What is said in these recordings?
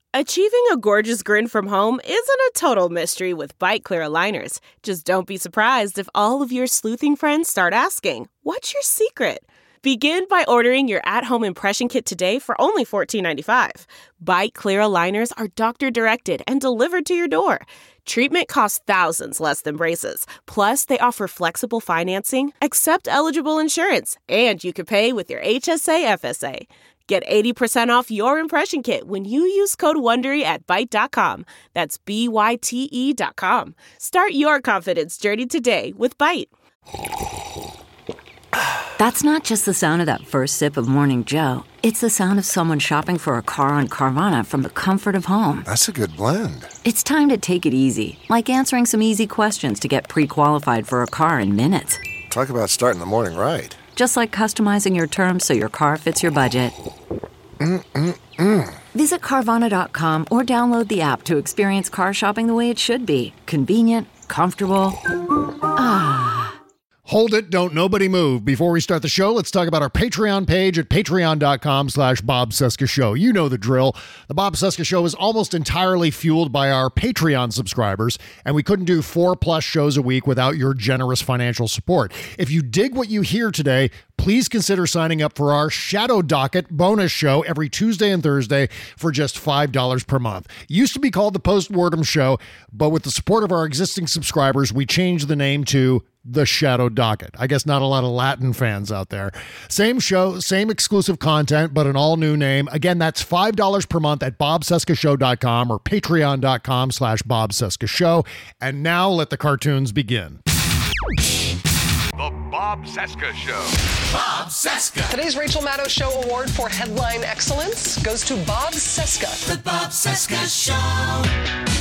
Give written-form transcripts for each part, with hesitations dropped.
Achieving a gorgeous grin from home isn't a total mystery with Byte Clear aligners. Just don't be surprised if all of your sleuthing friends start asking, "What's your secret?" Begin by ordering your at-home impression kit today for only $14.95. Byte Clear aligners are doctor-directed and delivered to your door. Treatment costs thousands less than braces. Plus, they offer flexible financing, accept eligible insurance, and you can pay with your HSA FSA. Get 80% off your impression kit when you use code WONDERY at Byte.com. That's BYTE.com. Start your confidence journey today with Byte. That's not just the sound of that first sip of Morning Joe. It's the sound of someone shopping for a car on Carvana from the comfort of home. That's a good blend. It's time to take it easy, like answering some easy questions to get pre-qualified for a car in minutes. Talk about starting the morning right. Just like customizing your terms so your car fits your budget. Visit Carvana.com or download the app to experience car shopping the way it should be. Convenient, comfortable. Hold it, don't nobody move. Before we start the show, let's talk about our Patreon page at patreon.com/Bob Cesca Show. You know the drill. The Bob Cesca Show is almost entirely fueled by our Patreon subscribers, and we couldn't do 4+ shows a week without your generous financial support. If you dig what you hear today, please consider signing up for our Shadow Docket bonus show every Tuesday and Thursday for just $5 per month. It used to be called the Postmortem Show, but with the support of our existing subscribers, we changed the name to the Shadow Docket. I guess not a lot of Latin fans out there. Same show, same exclusive content, but an all-new name. Again, that's $5 per month at bobcescashow.com or patreon.com/Bob Cesca Show. And now let the cartoons begin. The Bob Cesca Show. Bob Cesca. Today's Rachel Maddow Show Award for Headline Excellence goes to Bob Cesca. The Bob Cesca Show.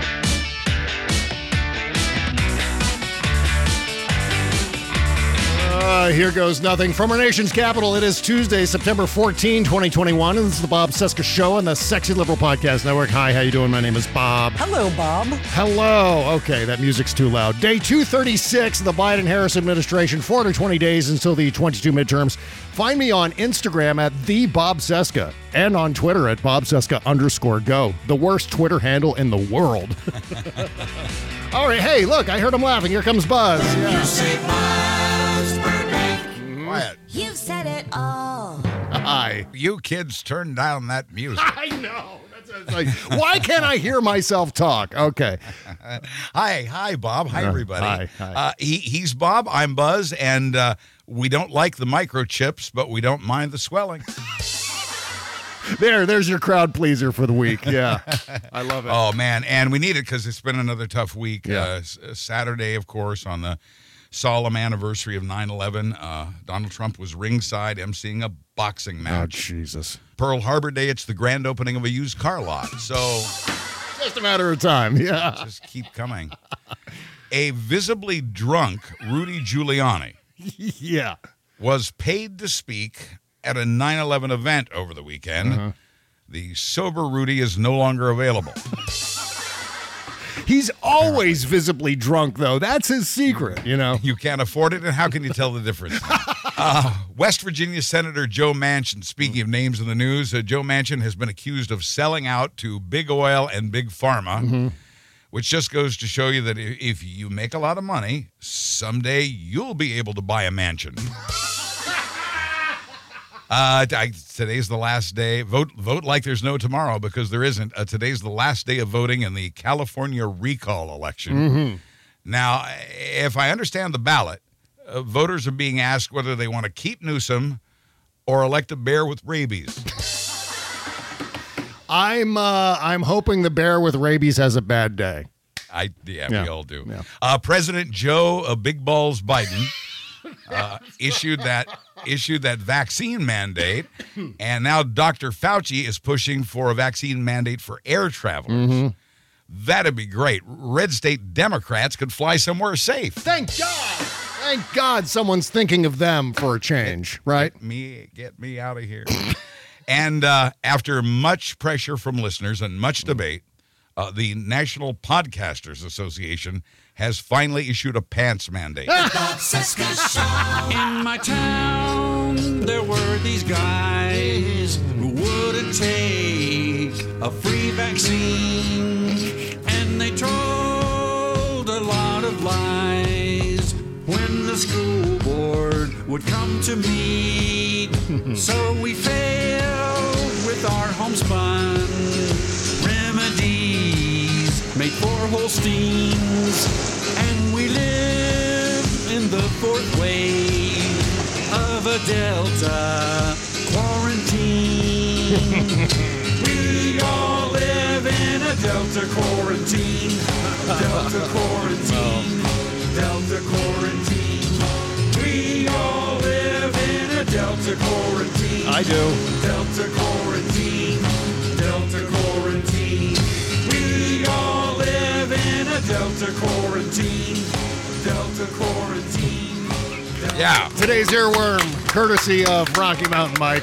Here goes nothing. From our nation's capital, it is Tuesday, September 14, 2021, and this is the Bob Cesca Show on the Sexy Liberal Podcast Network. Hi, how you doing? My name is Bob. Hello, Bob. Hello. Okay, that music's too loud. Day 236 of the Biden-Harris administration, 420 days until the 22 midterms. Find me on Instagram at @TheBobCesca and on Twitter at BobCesca_go, the worst Twitter handle in the world. All right, hey, look, I heard him laughing. Here comes Buzz. Yeah. You say Buzz Burbank. Quiet. You've said it all. Hi. You kids turn down that music. I know. That's like, why can't I hear myself talk? Okay. Hi, Bob. Hi, everybody. Hi. He's Bob. I'm Buzz, and we don't like the microchips, but we don't mind the swelling. There's your crowd pleaser for the week. Yeah, I love it. Oh, man, and we need it because it's been another tough week. Yeah. Saturday, of course, on the solemn anniversary of 9/11, Donald Trump was ringside emceeing a boxing match. Oh, Jesus. Pearl Harbor Day, it's the grand opening of a used car lot. So Just a matter of time. Yeah. just keep coming. A visibly drunk Rudy Giuliani Yeah. was paid to speak at a 9/11 event over the weekend. The sober Rudy is no longer available. He's always visibly drunk, though. That's his secret, you know. You can't afford it, and how can you tell the difference? West Virginia Senator Joe Manchin, speaking of names in the news, Joe Manchin has been accused of selling out to big oil and big pharma, which just goes to show you that if you make a lot of money, someday you'll be able to buy a mansion. Today's the last day. Vote like there's no tomorrow, because there isn't. Today's the last day of voting in the California recall election. Now, if I understand the ballot, voters are being asked whether they want to keep Newsom or elect a bear with rabies. I'm hoping the bear with rabies has a bad day. We all do. Yeah. President Joe Big Balls Biden issued that vaccine mandate, and now Dr. Fauci is pushing for a vaccine mandate for air travelers. That'd be great. Red state Democrats could fly somewhere safe. Thank God. Thank God someone's thinking of them for a change, right? Get me out of here. And after much pressure from listeners and much debate, the National Podcasters Association has finally issued a pants mandate. The Bob Cesca Show. In my town, there were these guys who wouldn't take a free vaccine. And they told a lot of lies when the school board would come to meet. So we failed with our homespun remedies made for Holsteins. And we live in the fourth wave of a Delta quarantine. We all live in a Delta quarantine. Delta quarantine. Delta quarantine. We all live in a Delta quarantine. I do. Delta quarantine. Delta quarantine. We all live in a Delta quarantine. Delta quarantine. Yeah. Today's earworm, courtesy of Rocky Mountain Mike,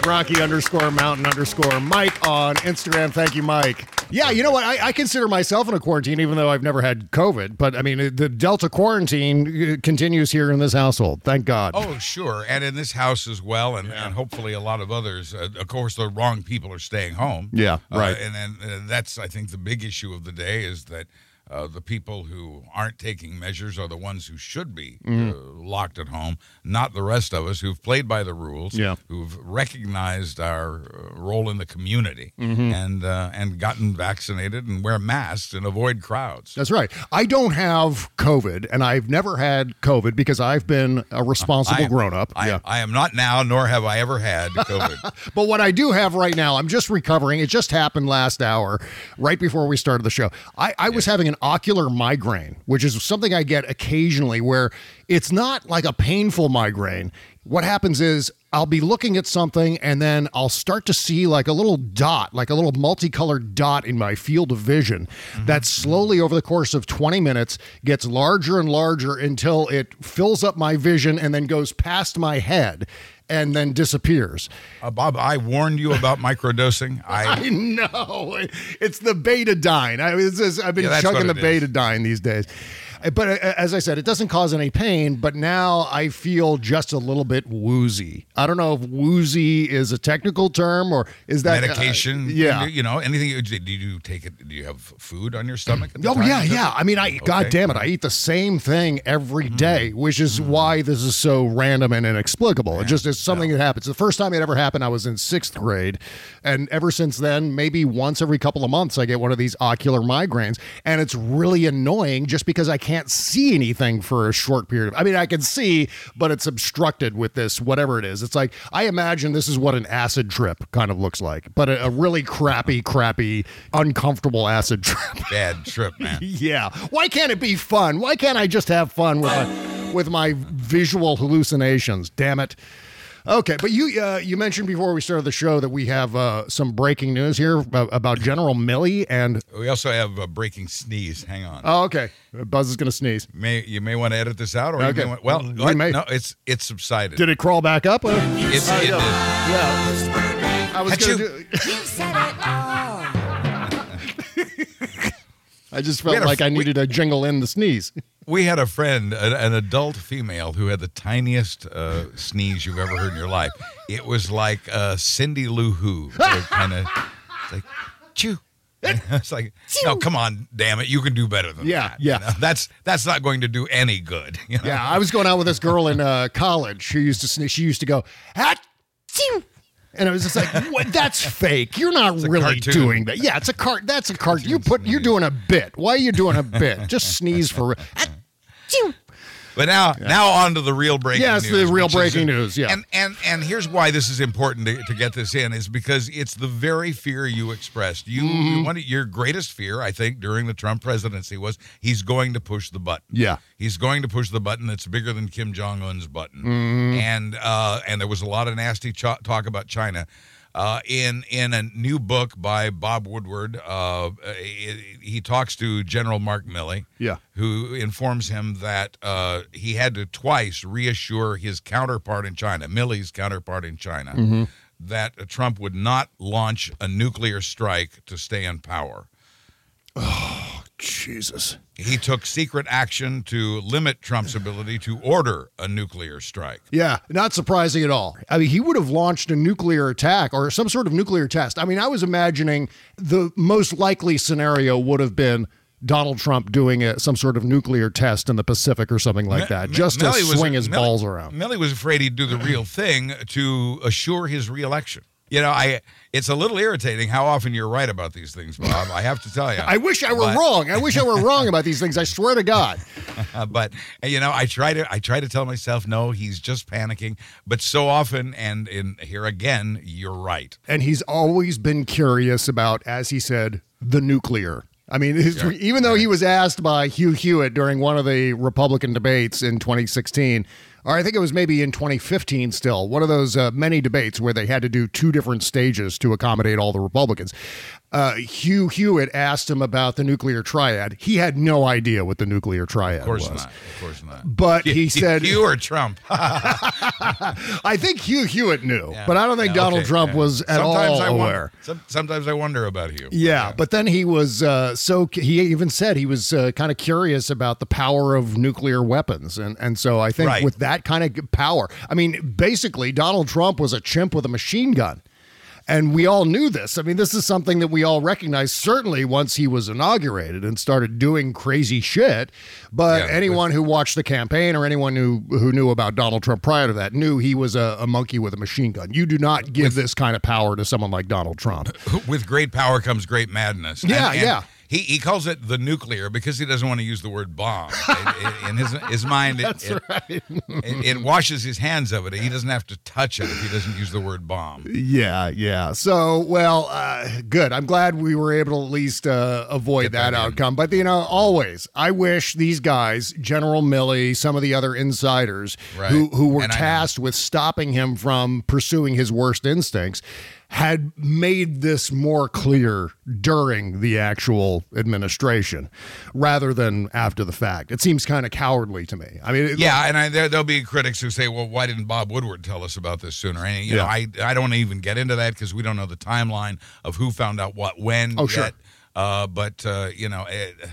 Rocky_Mountain_Mike on Instagram. Thank you, Mike. Yeah, you know what? I consider myself in a quarantine, even though I've never had COVID. But, I mean, the Delta quarantine continues here in this household. Thank God. Oh, sure. And in this house as well, and hopefully a lot of others. Of course, the wrong people are staying home. Yeah, right. And then that's, I think, the big issue of the day is that the people who aren't taking measures are the ones who should be locked at home, not the rest of us who've played by the rules, who've recognized our role in the community and gotten vaccinated and wear masks and avoid crowds. That's right. I don't have COVID, and I've never had COVID because I've been a responsible grown-up. I am not now, nor have I ever had COVID. But what I do have right now, I'm just recovering. It just happened last hour, right before we started the show. I was having an ocular migraine, which is something I get occasionally where it's not like a painful migraine. What happens is I'll be looking at something and then I'll start to see like a little dot, like a little multicolored dot in my field of vision that slowly over the course of 20 minutes gets larger and larger until it fills up my vision and then goes past my head and then disappears. Bob, I warned you about microdosing. I know. It's the betadine. I've been chugging the betadine these days. But as I said, it doesn't cause any pain, but now I feel just a little bit woozy. I don't know if woozy is a technical term or is that medication? You know, anything. Do you take it? Do you have food on your stomach? At the time? Yeah. I mean, God damn it, I eat the same thing every day, which is why this is so random and inexplicable. It just is something that happens. The first time it ever happened, I was in 6th grade. And ever since then, maybe once every couple of months, I get one of these ocular migraines. And it's really annoying just because I can't see anything for a short period. I mean, I can see, but it's obstructed with this, whatever it is. It's like, I imagine this is what an acid trip kind of looks like, but a really crappy, uncomfortable acid trip. Bad trip, man. Yeah. Why can't it be fun? Why can't I just have fun with my visual hallucinations? Damn it. Okay, but you mentioned before we started the show that we have some breaking news here about General Milley, and we also have a breaking sneeze. Hang on. Oh, okay. Buzz is going to sneeze. You may want to edit this out, or okay. You may no, it's subsided. Did it crawl back up? It did. Yeah. I was going to do. You said it all. I just felt like I needed to jingle in the sneeze. We had a friend, an adult female, who had the tiniest sneeze you've ever heard in your life. It was like Cindy Lou Who, kind of like, chew. It's like, no, come on, damn it, you can do better than that. Yeah. You know, that's not going to do any good. You know? Yeah, I was going out with this girl in college. She used to sneeze. She used to go, achoo. And I was just like, what? That's fake. You're not really doing that. Yeah, it's a cart. That's a cart. You're doing a bit. Why are you doing a bit? Just sneeze for real. But now on to the real breaking news. Yes, the real breaking news, yeah. And here's why this is important to get this in, is because it's the very fear you expressed. Your greatest fear, I think, during the Trump presidency was he's going to push the button. Yeah. He's going to push the button that's bigger than Kim Jong-un's button. And there was a lot of nasty talk about China. In a new book by Bob Woodward, he talks to General Mark Milley, who informs him that he had to twice reassure his counterpart in China, Milley's counterpart in China, that Trump would not launch a nuclear strike to stay in power. Jesus. He took secret action to limit Trump's ability to order a nuclear strike. Yeah, not surprising at all. I mean, he would have launched a nuclear attack or some sort of nuclear test. I mean, I was imagining the most likely scenario would have been Donald Trump doing some sort of nuclear test in the Pacific or something like that, just to swing his balls around. Milley was afraid he'd do the real thing to assure his reelection. You know, it's a little irritating how often you're right about these things, Bob. I have to tell you. I wish I were wrong. I wish I were wrong about these things. I swear to God. But you know, I try to tell myself, no, he's just panicking. But so often, and here again, you're right. And he's always been curious about, as he said, the nuclear. I mean, even though he was asked by Hugh Hewitt during one of the Republican debates in 2016, or I think it was maybe in 2015 still, one of those many debates where they had to do two different stages to accommodate all the Republicans. Hugh Hewitt asked him about the nuclear triad. He had no idea what the nuclear triad was. Of course not. But he said... Hugh or Trump? I think Hugh Hewitt knew, but I don't think Donald Trump was at all aware. Sometimes I wonder about Hugh. Yeah, but then he was he even said he was kind of curious about the power of nuclear weapons. And so I think with that kind of power, I mean, basically Donald Trump was a chimp with a machine gun. And we all knew this. I mean, this is something that we all recognized, certainly once he was inaugurated and started doing crazy shit. But anyone who watched the campaign or anyone who knew about Donald Trump prior to that knew he was a monkey with a machine gun. You do not give this kind of power to someone like Donald Trump. With great power comes great madness. Yeah. He calls it the nuclear because he doesn't want to use the word bomb. In his mind, it washes his hands of it. He doesn't have to touch it if he doesn't use the word bomb. Yeah. So, well, good. I'm glad we were able to at least avoid that outcome. But, you know, always, I wish these guys, General Milley, some of the other insiders who were tasked with stopping him from pursuing his worst instincts, had made this more clear during the actual administration rather than after the fact. It seems kind of cowardly to me. I mean, there'll be critics who say, well, why didn't Bob Woodward tell us about this sooner? And, you know, I don't even get into that because we don't know the timeline of who found out what when yet. Sure. But you know,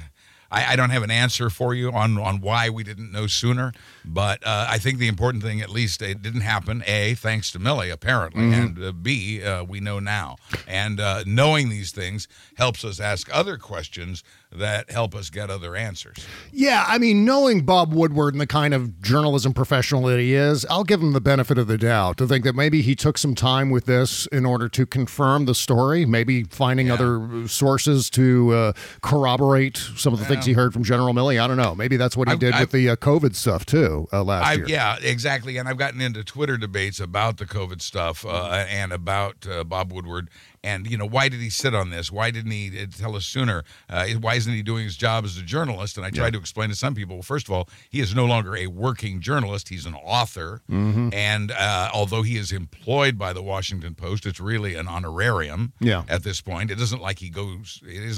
I don't have an answer for you on why we didn't know sooner, but I think the important thing, at least, it didn't happen, A, thanks to Milley, apparently, and B, we know now. And knowing these things helps us ask other questions that help us get other answers. Yeah, I mean, knowing Bob Woodward and the kind of journalism professional that he is, I'll give him the benefit of the doubt to think that maybe he took some time with this in order to confirm the story, maybe finding other sources to corroborate some of the things he heard from General Milley. I don't know. Maybe that's what he did with the COVID stuff, too, last year. Yeah, exactly. And I've gotten into Twitter debates about the COVID stuff and about Bob Woodward. And, you know, why did he sit on this? Why didn't he tell us sooner? Why isn't he doing his job as a journalist? And I tried to explain to some people, well, first of all, he is no longer a working journalist. He's an author. And although he is employed by the Washington Post, it's really an honorarium at this point. It isn't like he goes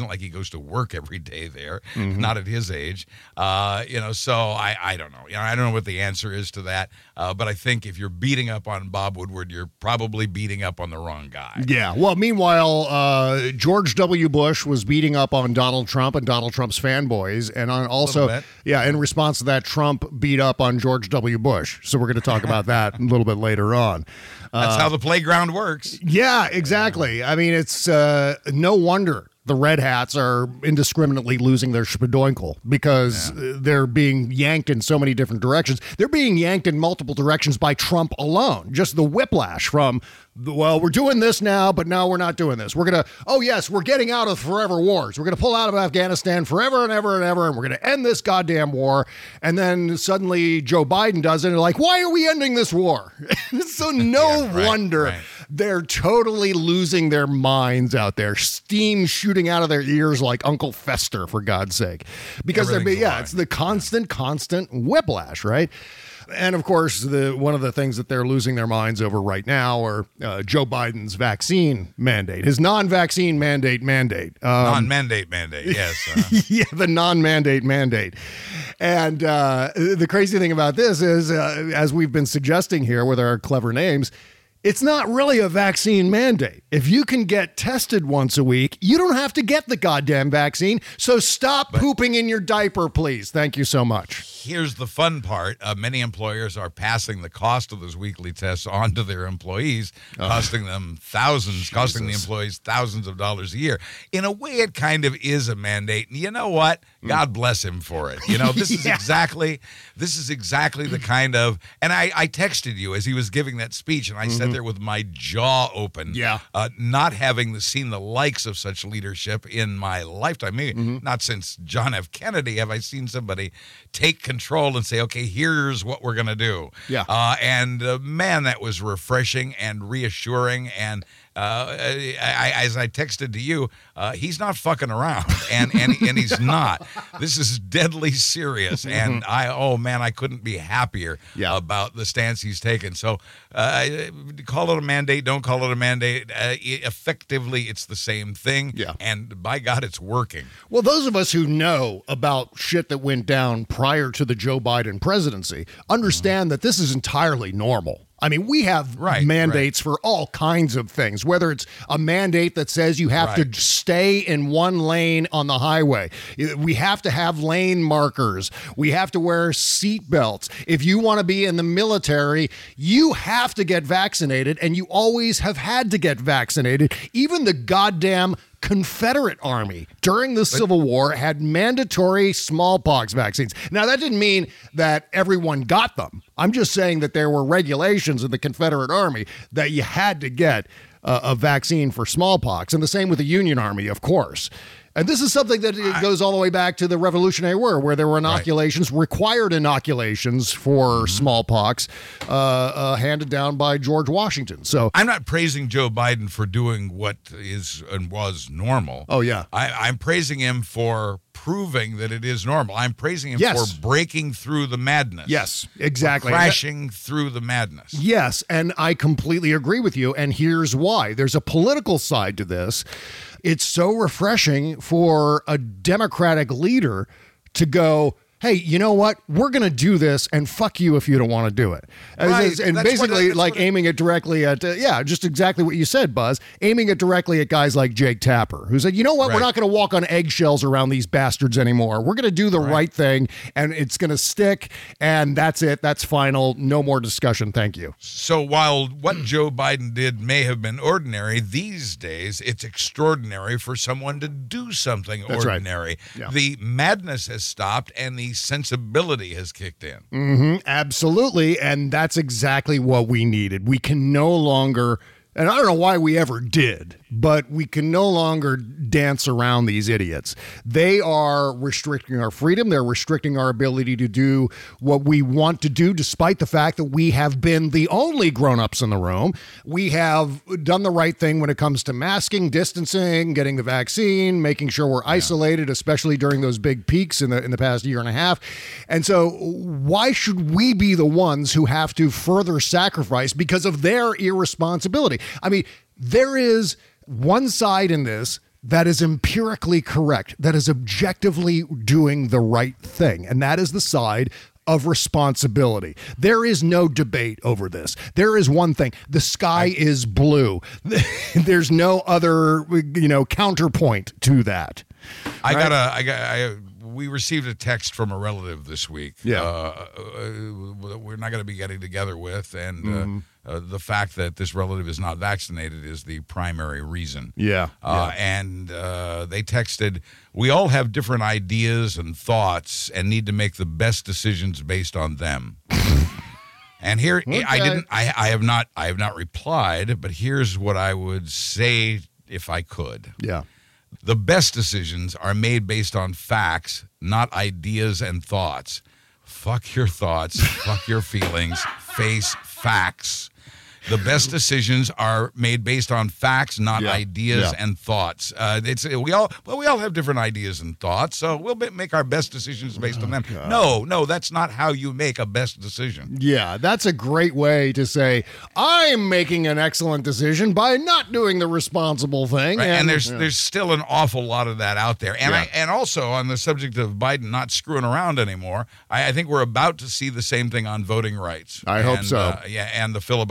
to work every day there, not at his age. You know, so I don't know. You know, I don't know what the answer is to that. But I think if you're beating up on Bob Woodward, you're probably beating up on the wrong guy. Yeah. Well, meanwhile, George W. Bush was beating up on Donald Trump and Donald Trump's fanboys. And also, in response to that, Trump beat up on George W. Bush. So we're going to talk about that a little bit later on. That's how the playground works. Yeah, exactly. I mean, it's no wonder the Red Hats are indiscriminately losing their spadoinkle because they're being yanked in so many different directions. They're being yanked in multiple directions by Trump alone. Just the whiplash from, well, we're doing this now, but now we're not doing this. We're going to, we're getting out of forever wars. We're going to pull out of Afghanistan forever and ever and ever, and we're going to end this goddamn war. And then suddenly Joe Biden does it, and they're like, why are we ending this war? So no wonder they're totally losing their minds out there. Steam shooting out of their ears like Uncle Fester, for God's sake. Because it's the constant whiplash, right? And of course, one of the things that they're losing their minds over right now are Joe Biden's vaccine mandate, his non-vaccine mandate. Non-mandate mandate, yes. Yeah, the non-mandate mandate. And the crazy thing about this is, as we've been suggesting here with our clever names, It's not really a vaccine mandate. If you can get tested once a week, you don't have to get the goddamn vaccine. So stop pooping in your diaper, please. Thank you so much. Here's the fun part. Many employers are passing the cost of those weekly tests on to their employees, costing them thousands, costing the employees thousands of dollars a year. In a way, it kind of is a mandate. And you know what? God bless him for it. You know, this is exactly the kind of, and I texted you as he was giving that speech, and I sat there with my jaw open. Yeah. Not having seen the likes of such leadership in my lifetime. Maybe not since John F. Kennedy have I seen somebody take control and say, okay, here's what we're going to do. Yeah. And man, that was refreshing and reassuring. And as I texted to you, he's not fucking around, and he's not. This is deadly serious, and I couldn't be happier about the stance he's taken. So call it a mandate, don't call it a mandate. Effectively, it's the same thing, and by God, it's working. Well, those of us who know about shit that went down prior to the Joe Biden presidency understand that this is entirely normal. I mean, we have mandates for all kinds of things, whether it's a mandate that says you have to stay in one lane on the highway. We have to have lane markers. We have to wear seat belts. If you want to be in the military, you have to get vaccinated, and you always have had to get vaccinated. Even the goddamn Confederate Army during the Civil War had mandatory smallpox vaccines. Now, that didn't mean that everyone got them. I'm just saying that there were regulations in the Confederate Army that you had to get a vaccine for smallpox, and the same with the Union Army, of course. And this is something that goes all the way back to the Revolutionary War, where there were inoculations, required inoculations for smallpox, handed down by George Washington. So I'm not praising Joe Biden for doing what is and was normal. Oh, yeah. I'm praising him for proving that it is normal. I'm praising him for breaking through the madness. Yes, exactly. Crashing through the madness. Yes, and I completely agree with you, and here's why. There's a political side to this. It's so refreshing for a Democratic leader to go, hey, you know what? We're going to do this, and fuck you if you don't want to do it. And basically, aiming it directly at, just exactly what you said, Buzz, aiming it directly at guys like Jake Tapper, who said, you know what? We're not going to walk on eggshells around these bastards anymore. We're going to do the right thing, and it's going to stick, and that's it. That's final. No more discussion. Thank you. So while what Joe Biden did may have been ordinary, these days it's extraordinary for someone to do something ordinary. Right. Yeah. The madness has stopped, and the sensibility has kicked in. Absolutely. And that's exactly what we needed. We can no longer, and I don't know why we ever did, but we can no longer dance around these idiots. They are restricting our freedom. They're restricting our ability to do what we want to do, despite the fact that we have been the only grown-ups in the room. We have done the right thing when it comes to masking, distancing, getting the vaccine, making sure we're isolated, especially during those big peaks in the past year and a half. And so why should we be the ones who have to further sacrifice because of their irresponsibility? I mean, there is one side in this that is empirically correct, that is objectively doing the right thing, and that is the side of responsibility. There is no debate over this. There is one thing. The sky is blue. There's no other, counterpoint to that. We received a text from a relative this week. We're not going to be getting together with, and the fact that this relative is not vaccinated is the primary reason. And they texted, we all have different ideas and thoughts and need to make the best decisions based on them. And here, I have not replied, but here's what I would say if I could. The best decisions are made based on facts, not ideas and thoughts. Fuck your thoughts, fuck your feelings, face facts. The best decisions are made based on facts, not ideas and thoughts. We all have different ideas and thoughts, so we'll make our best decisions based on them. God. No, that's not how you make a best decision. Yeah, that's a great way to say I'm making an excellent decision by not doing the responsible thing. Right. And there's still an awful lot of that out there. And and also on the subject of Biden not screwing around anymore, I think we're about to see the same thing on voting rights. I hope so. And the filibuster.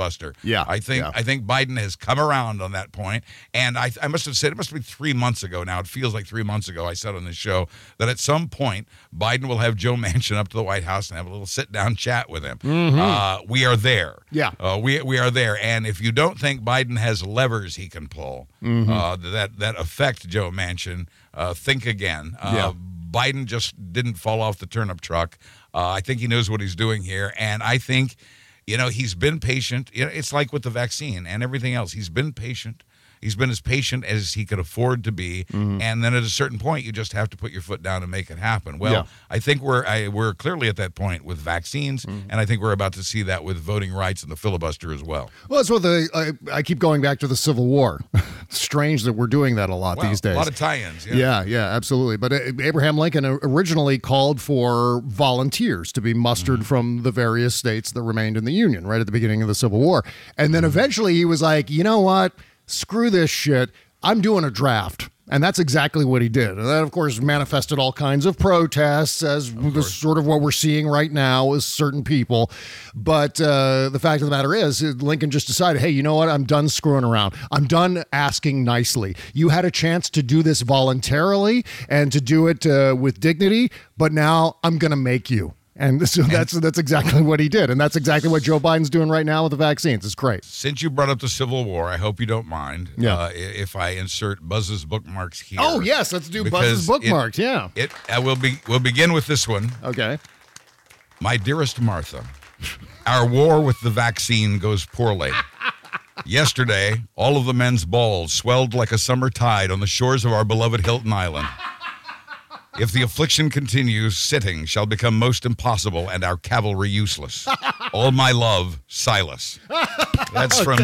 Yeah. I think Biden has come around on that point. And I must have said, it must be 3 months ago now. It feels like 3 months ago I said on this show that at some point Biden will have Joe Manchin up to the White House and have a little sit-down chat with him. We are there. Yeah. We are there. And if you don't think Biden has levers he can pull that affect Joe Manchin, think again. Biden just didn't fall off the turnip truck. I think he knows what he's doing here. And I think, he's been patient. It's like with the vaccine and everything else. He's been patient. He's been as patient as he could afford to be. And then at a certain point, you just have to put your foot down and make it happen. Well, I think we're clearly at that point with vaccines, and I think we're about to see that with voting rights and the filibuster as well. Well, that's what I keep going back to the Civil War. It's strange that we're doing that a lot these days. A lot of tie-ins. Yeah, absolutely. But Abraham Lincoln originally called for volunteers to be mustered from the various states that remained in the Union right at the beginning of the Civil War. And then eventually he was like, you know what? Screw this shit. I'm doing a draft. And that's exactly what he did. And that, of course, manifested all kinds of protests, as sort of what we're seeing right now with certain people. But the fact of the matter is, Lincoln just decided, hey, you know what? I'm done screwing around. I'm done asking nicely. You had a chance to do this voluntarily and to do it with dignity, but now I'm going to make you. And so that's exactly what he did. And that's exactly what Joe Biden's doing right now with the vaccines. It's great. Since you brought up the Civil War, I hope you don't mind if I insert Buzz's bookmarks here. Oh, yes. Let's do Buzz's bookmarks. We'll begin with this one. Okay. My dearest Martha, our war with the vaccine goes poorly. Yesterday, all of the men's balls swelled like a summer tide on the shores of our beloved Hilton Island. If the affliction continues, sitting shall become most impossible and our cavalry useless. All my love, Silas. That's from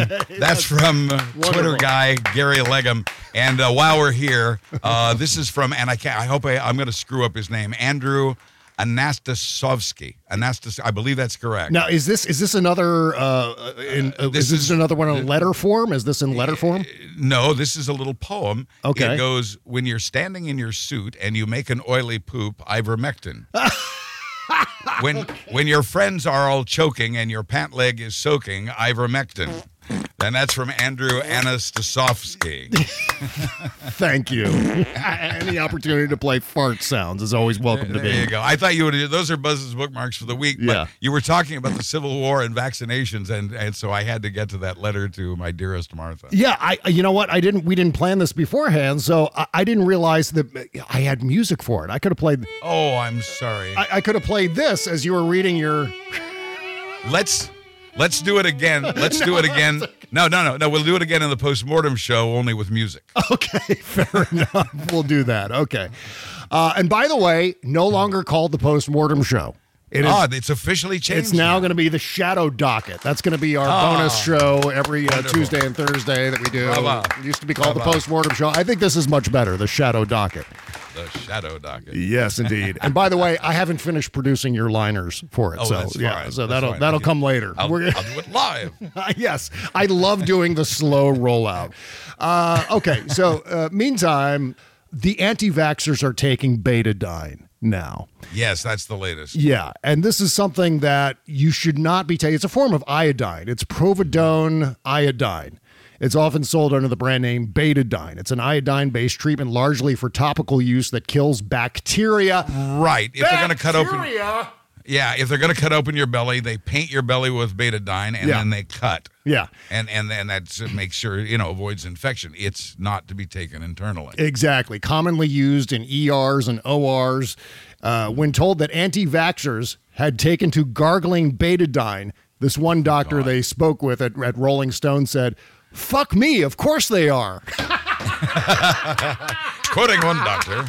Twitter guy Gary Legum. And while we're here, this is from, and I'm going to screw up his name, Andrew Anastasovsky. I believe that's correct. Now, is this another is this another one in letter form? Is this in letter form? No, this is a little poem. Okay. It goes, when you're standing in your suit and you make an oily poop, ivermectin. When your friends are all choking and your pant leg is soaking, ivermectin. And that's from Andrew Anastasovsky. Thank you. Any opportunity to play fart sounds is always welcome to me. There you go. I thought you would. Those are Buzz's bookmarks for the week. But you were talking about the Civil War and vaccinations, and so I had to get to that letter to my dearest Martha. Yeah, you know what? We didn't plan this beforehand, so I didn't realize that I had music for it. I could have played. Oh, I'm sorry. I could have played this as you were reading your. Let's do it again. Let's do it again. No. We'll do it again in the postmortem show, only with music. Okay, fair enough. We'll do that. Okay. And by the way, no longer called the postmortem show. It's officially changed. It's now going to be the Shadow Docket. That's going to be our bonus show every Tuesday and Thursday that we do. Bravo. It used to be called the postmortem show. I think this is much better, the Shadow Docket. The Shadow Docket. Yes, indeed. And by the way, I haven't finished producing your liners for it. That's fine. So that'll come later. I'll do it live. Yes, I love doing the slow rollout. Okay, so meantime, the anti-vaxxers are taking betadine now. Yes, that's the latest. Yeah, and this is something that you should not be taking. It's a form of iodine. It's providone iodine. It's often sold under the brand name Betadine. It's an iodine-based treatment largely for topical use that kills bacteria. Right. If they're going to cut open, if they're going to cut open your belly, they paint your belly with betadine and then they cut. Yeah. And that makes sure, avoids infection. It's not to be taken internally. Exactly. Commonly used in ERs and ORs. When told that anti-vaxxers had taken to gargling betadine, this one doctor they spoke with at Rolling Stone said, "Fuck me, of course they are." Quoting one doctor.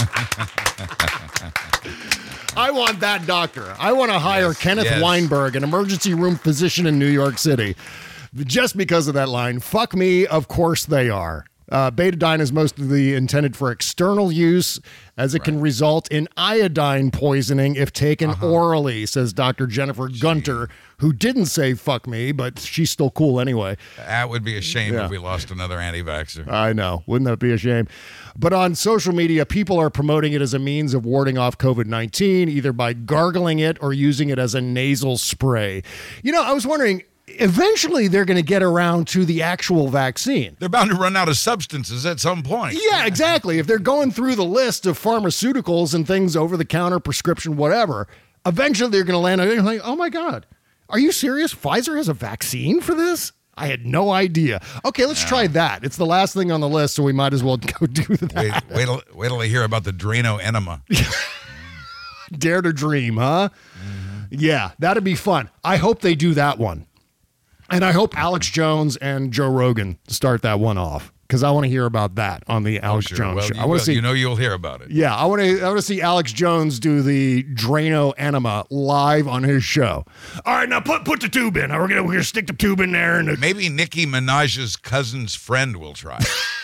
I want that doctor. I want to hire Kenneth Weinberg, an emergency room physician in New York City, just because of that line. Fuck me, of course they are. Betadine is mostly intended for external use, as it can result in iodine poisoning if taken orally, says Dr. Jennifer Gunter, who didn't say fuck me, but she's still cool anyway. That would be a shame if we lost another anti-vaxxer. I know. Wouldn't that be a shame? But on social media, people are promoting it as a means of warding off COVID-19, either by gargling it or using it as a nasal spray. I was wondering, eventually they're going to get around to the actual vaccine. They're bound to run out of substances at some point. Yeah, exactly. If they're going through the list of pharmaceuticals and things over the counter, prescription, whatever, eventually they're going to land on it like, oh my God, are you serious? Pfizer has a vaccine for this? I had no idea. Okay, let's try that. It's the last thing on the list, so we might as well go do that. Wait till I hear about the Drano enema. Dare to dream, huh? Mm-hmm. Yeah, that'd be fun. I hope they do that one. And I hope Alex Jones and Joe Rogan start that one off, because I want to hear about that on the Alex Jones show. I want to see. You'll hear about it. Yeah, I want to see Alex Jones do the Drano enema live on his show. All right, now put the tube in. We're gonna stick the tube in there, and maybe Nicki Minaj's cousin's friend will try.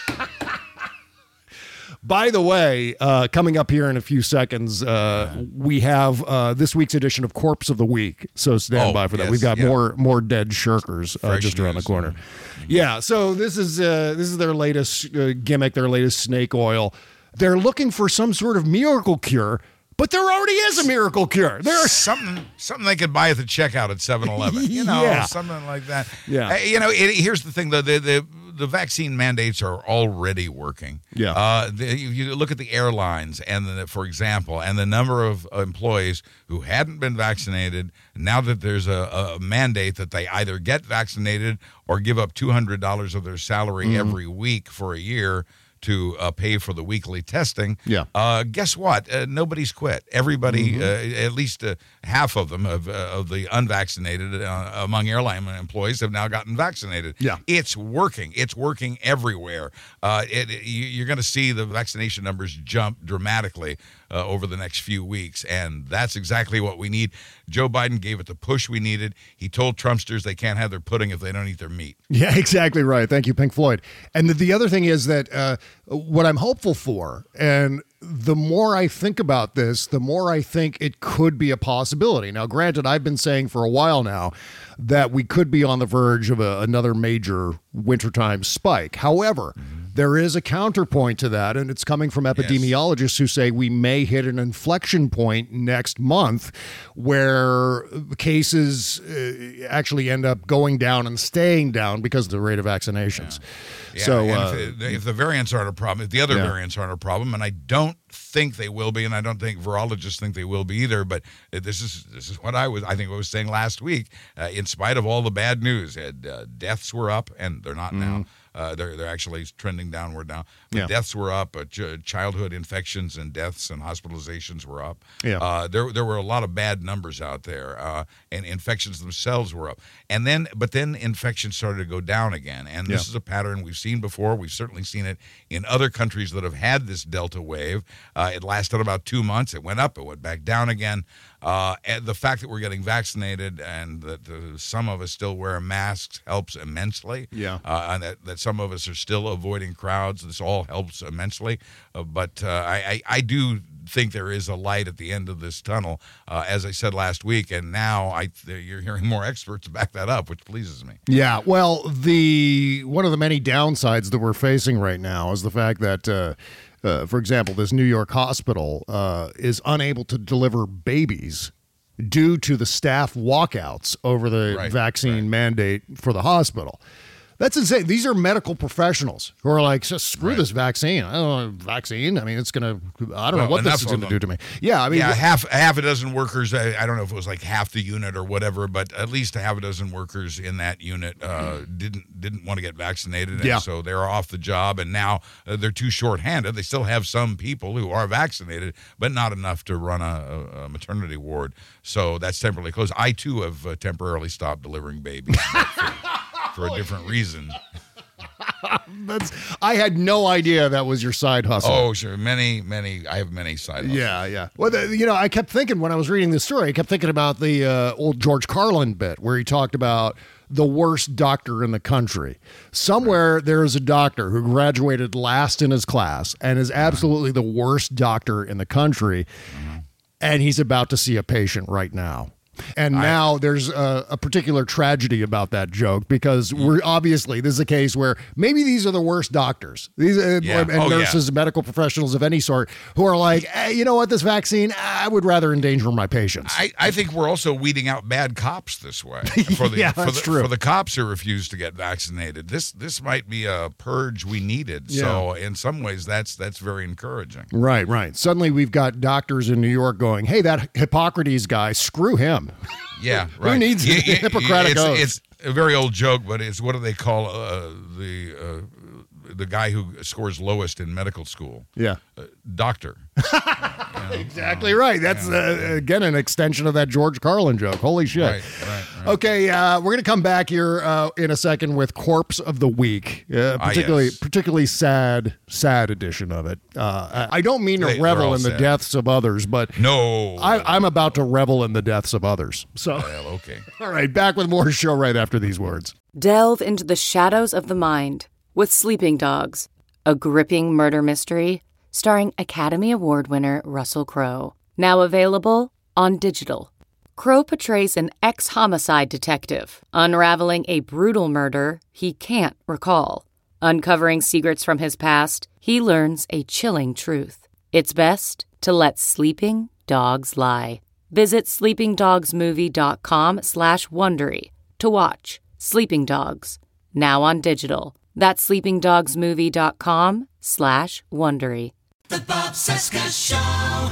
By the way, coming up here in a few seconds, we have this week's edition of Corpse of the Week. So stand by for that. We've got more dead shirkers just around the corner. Yeah. So this is their latest gimmick, their latest snake oil. They're looking for some sort of miracle cure, but there already is a miracle cure. There's something they could buy at the checkout at 7-Eleven. Something like that. Yeah. Here's the thing, though. The vaccine mandates are already working. Yeah. You look at the airlines, for example, and the number of employees who hadn't been vaccinated. Now that there's a mandate that they either get vaccinated or give up $200 of their salary every week for a year to pay for the weekly testing. Yeah. Guess what? Nobody's quit. Everybody, at least half of them, of the unvaccinated among airline employees have now gotten vaccinated. Yeah. It's working. It's working everywhere. You're going to see the vaccination numbers jump dramatically over the next few weeks, and that's exactly what we need. Joe Biden gave it the push we needed. He told Trumpsters they can't have their pudding if they don't eat their meat. Yeah, exactly right. Thank you, Pink Floyd. And the other thing is that what I'm hopeful for, and the more I think about this, the more I think it could be a possibility. Now, granted, I've been saying for a while now that we could be on the verge of another major wintertime spike. However, there is a counterpoint to that, and it's coming from epidemiologists who say we may hit an inflection point next month where cases actually end up going down and staying down because of the rate of vaccinations. Yeah, so if the variants aren't a problem, if the other variants aren't a problem, and I don't think they will be, and I don't think virologists think they will be either, but this is what I was saying last week. In spite of all the bad news, deaths were up, and they're not now. They're actually trending downward now. But deaths were up. Childhood infections and deaths and hospitalizations were up. Yeah. There were a lot of bad numbers out there, and infections themselves were up. But then infections started to go down again, and this is a pattern we've seen before. We've certainly seen it in other countries that have had this Delta wave. It lasted about 2 months. It went up. It went back down again. And the fact that we're getting vaccinated and that some of us still wear masks helps immensely. Yeah. And that some of us are still avoiding crowds. This all helps immensely. But I do think there is a light at the end of this tunnel, as I said last week. And now you're hearing more experts back that up, which pleases me. Yeah. Well, one of the many downsides that we're facing right now is the fact that for example, this New York hospital is unable to deliver babies due to the staff walkouts over the vaccine mandate for the hospital. That's insane. These are medical professionals who are like, screw this vaccine. I don't know, vaccine. I mean, I don't know what this is going to do to me. Yeah, I mean, half a dozen workers. I don't know if it was like half the unit or whatever, but at least a half a dozen workers in that unit didn't want to get vaccinated, and so they're off the job. And now they're too short-handed. They still have some people who are vaccinated, but not enough to run a maternity ward. So that's temporarily closed. I too have temporarily stopped delivering babies. For a different reason. I had no idea that was your side hustle. Oh, sure. Many. I have many side hustles. Yeah. Well, I kept thinking when I was reading this story, I kept thinking about the old George Carlin bit where he talked about the worst doctor in the country. Somewhere there is a doctor who graduated last in his class and is absolutely the worst doctor in the country, and he's about to see a patient right now. And now there's a particular tragedy about that joke because we're obviously, this is a case where maybe these are the worst doctors, these and nurses, medical professionals of any sort who are like, you know what, this vaccine, I would rather endanger my patients. I think we're also weeding out bad cops this way. For the cops who refuse to get vaccinated, this might be a purge we needed. Yeah. So in some ways, that's very encouraging. Right. Suddenly we've got doctors in New York going, hey, that Hippocrates guy, screw him. Yeah, right. Who needs Hippocratic oath? It's a very old joke, but it's what do they call the guy who scores lowest in medical school? Yeah. Doctor. Exactly right. That's, again, an extension of that George Carlin joke. Holy shit. Right. Okay, we're going to come back here in a second with Corpse of the Week, particularly sad edition of it. I don't mean to revel in the deaths of others, but no, I'm about to revel in the deaths of others. So, okay. All right, back with more show right after these words. Delve into the shadows of the mind with Sleeping Dogs, a gripping murder mystery starring Academy Award winner Russell Crowe. Now available on digital. Crowe portrays an ex-homicide detective, unraveling a brutal murder he can't recall. Uncovering secrets from his past, he learns a chilling truth. It's best to let sleeping dogs lie. Visit sleepingdogsmovie.com/Wondery to watch Sleeping Dogs, now on digital. That's sleepingdogsmovie.com/Wondery. The Bob Cesca Show.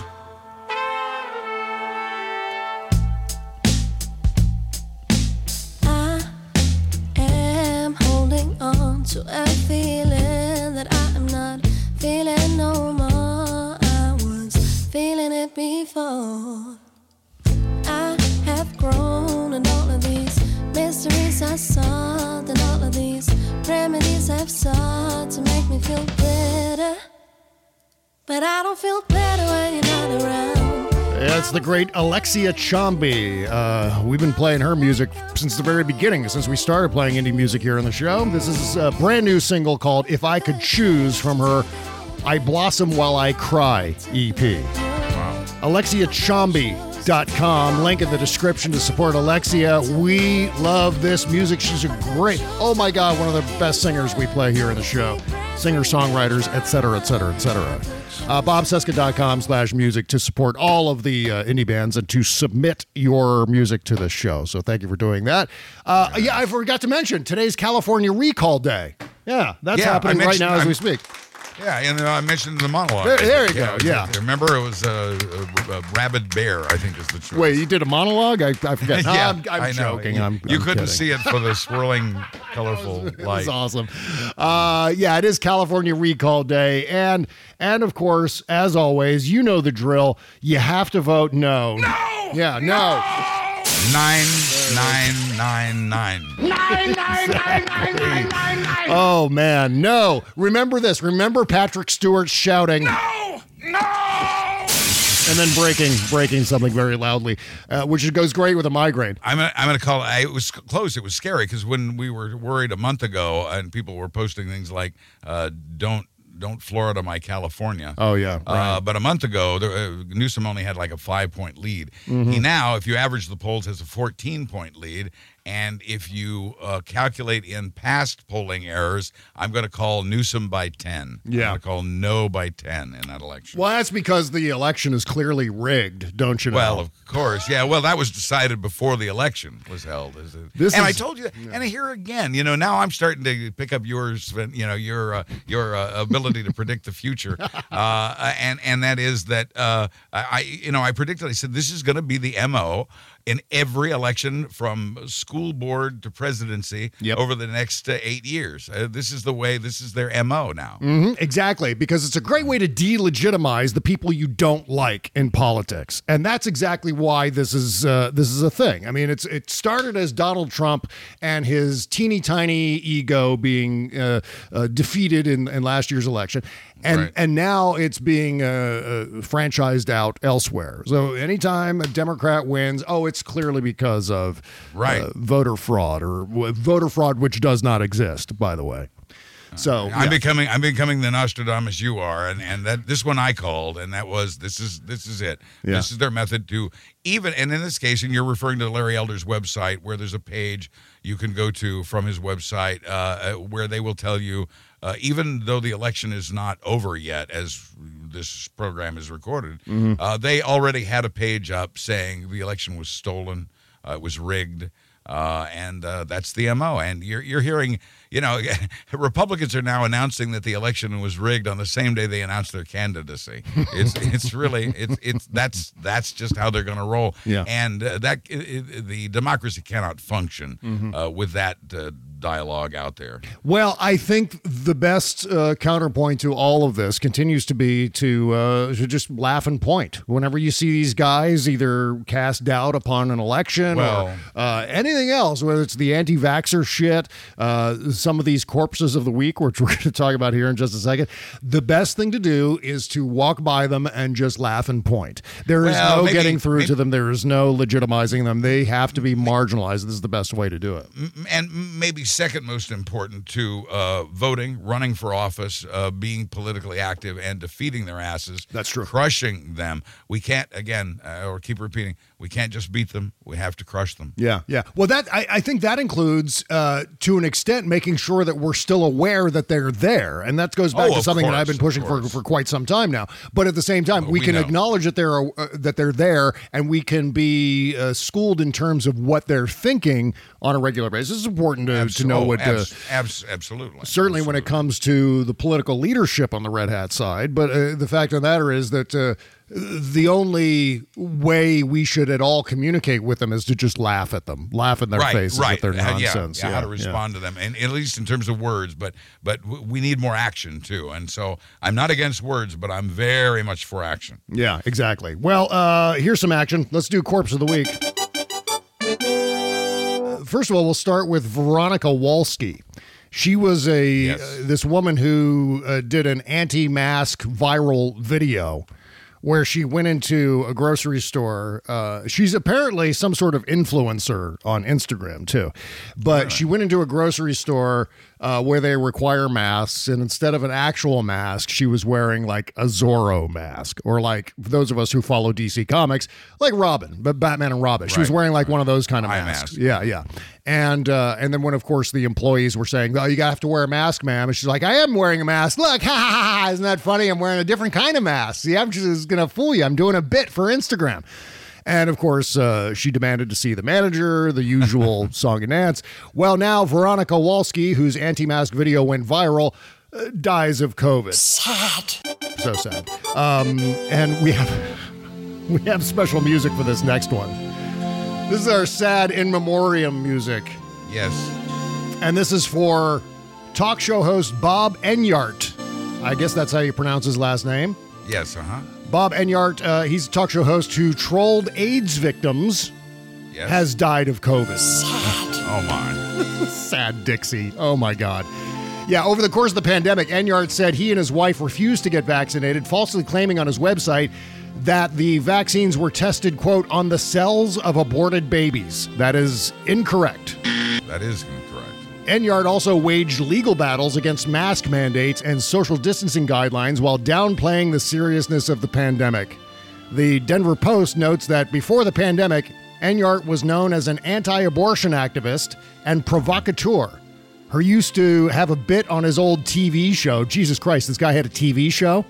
To a feeling that I am not feeling no more. I was feeling it before. I have grown, and all of these mysteries I solved, and all of these remedies I've sought to make me feel better. But I don't feel better when you're not around. That's the great Alexia Chomby. We've been playing her music since the very beginning, since we started playing indie music here on the show. This is a brand new single called If I Could Choose from her I Blossom While I Cry EP. Wow. AlexiaChomby.com. Link in the description to support Alexia. We love this music. She's a great, oh my God, one of the best singers we play here in the show. Singer-songwriters, etc. BobCesca.com/music to support all of the indie bands and to submit your music to the show. So thank you for doing that. I forgot to mention, today's California Recall Day. Yeah, that's happening right now as we speak. Yeah, and I mentioned the monologue. There you go, yeah. Remember, it was a rabid bear, I think is the choice. Wait, you did a monologue? I forget. No, yeah, I'm joking. You I'm couldn't kidding. see it for the swirling, colorful light. It's awesome. It is California Recall Day. And of course, as always, you know the drill. You have to vote no. No! Yeah, no. 9999. 9999999. Oh man, no. Remember this. Remember Patrick Stewart shouting No! And then breaking something very loudly, which goes great with a migraine. I'm gonna call it. It was close. It was scary because when we were worried a month ago, and people were posting things like, "Don't Florida my California." Oh yeah. Right. But a month ago, Newsom only had like a 5-point lead. Mm-hmm. He now, if you average the polls, has a 14-point lead. And if you calculate in past polling errors, I'm going to call Newsom by 10. Yeah. I'm going to call no by 10 in that election. Well, that's because the election is clearly rigged, don't you know? Well, of course. Yeah, well, that was decided before the election was held. I told you that. Yeah. And here again, now I'm starting to pick up yours, your ability to predict the future. And that is that I predicted, I said, this is going to be the MO in every election from school board to presidency over the next 8 years. This is their MO now. Mm-hmm, exactly, because it's a great way to delegitimize the people you don't like in politics. And that's exactly why this is a thing. I mean, it started as Donald Trump and his teeny tiny ego being defeated in last year's election. And now it's being franchised out elsewhere. So anytime a Democrat wins, it's clearly because of voter fraud, or voter fraud which does not exist, by the way. So I'm becoming the Nostradamus you are, and that this one I called, and that was this is it. Yeah. This is their method to even, and in this case, and you're referring to Larry Elder's website, where there's a page you can go to from his website where they will tell you, even though the election is not over yet, as this program is recorded, they already had a page up saying the election was stolen, it was rigged. And that's the MO. And you're hearing, Republicans are now announcing that the election was rigged on the same day they announced their candidacy. It's really that's just how they're going to roll. Yeah. And the democracy cannot function with that dialogue out there. Well, I think the best counterpoint to all of this continues to be to just laugh and point. Whenever you see these guys either cast doubt upon an election or anything else, whether it's the anti-vaxxer shit, some of these corpses of the week, which we're going to talk about here in just a second, the best thing to do is to walk by them and just laugh and point. There is no getting through to them. There is no legitimizing them. They have to be marginalized. This is the best way to do it. And maybe second most important to voting, running for office, being politically active, and defeating their asses. That's true. Crushing them. We can't, again, or keep repeating, we can't just beat them. We have to crush them. Yeah. Well, I think that includes, to an extent, making sure that we're still aware that they're there. And that goes back to something that I've been pushing for quite some time now. But at the same time, we can acknowledge that they're there, and we can be schooled in terms of what they're thinking on a regular basis. It's important to know what absolutely. Certainly when it comes to the political leadership on the Red Hat side. But the fact of the matter is that the only way we should at all communicate with them is to just laugh at them, laugh in their faces with their nonsense. How to respond to them, and at least in terms of words. But we need more action too. And so I'm not against words, but I'm very much for action. Yeah, exactly. Well, here's some action. Let's do Corpse of the Week. First of all, we'll start with Veronica Walsky. She was this woman who did an anti-mask viral video where she went into a grocery store. She's apparently some sort of influencer on Instagram, too. But she went into a grocery store where they require masks, and instead of an actual mask, she was wearing like a Zorro mask, or like for those of us who follow DC Comics, like Robin, but Batman and Robin. She was wearing like one of those kind of masks. Yeah. And then when, of course, the employees were saying, "Oh, you gotta have to wear a mask, ma'am," and she's like, "I am wearing a mask. Look, ha ha ha! Isn't that funny? I'm wearing a different kind of mask. See, I'm just gonna fool you. I'm doing a bit for Instagram." And, of course, she demanded to see the manager, the usual song and dance. Well, now Veronica Walsky, whose anti-mask video went viral, dies of COVID. Sad. So sad. And we have special music for this next one. This is our sad in memoriam music. Yes. And this is for talk show host Bob Enyart. I guess that's how you pronounce his last name. Yes, Bob Enyart, he's a talk show host who trolled AIDS victims, has died of COVID. Sad. Oh, my. Sad Dixie. Oh, my God. Yeah, over the course of the pandemic, Enyart said he and his wife refused to get vaccinated, falsely claiming on his website that the vaccines were tested, quote, on the cells of aborted babies. That is incorrect. That is incorrect. Enyart also waged legal battles against mask mandates and social distancing guidelines while downplaying the seriousness of the pandemic. The Denver Post notes that before the pandemic, Enyart was known as an anti-abortion activist and provocateur. He used to have a bit on his old TV show. Jesus Christ, this guy had a TV show?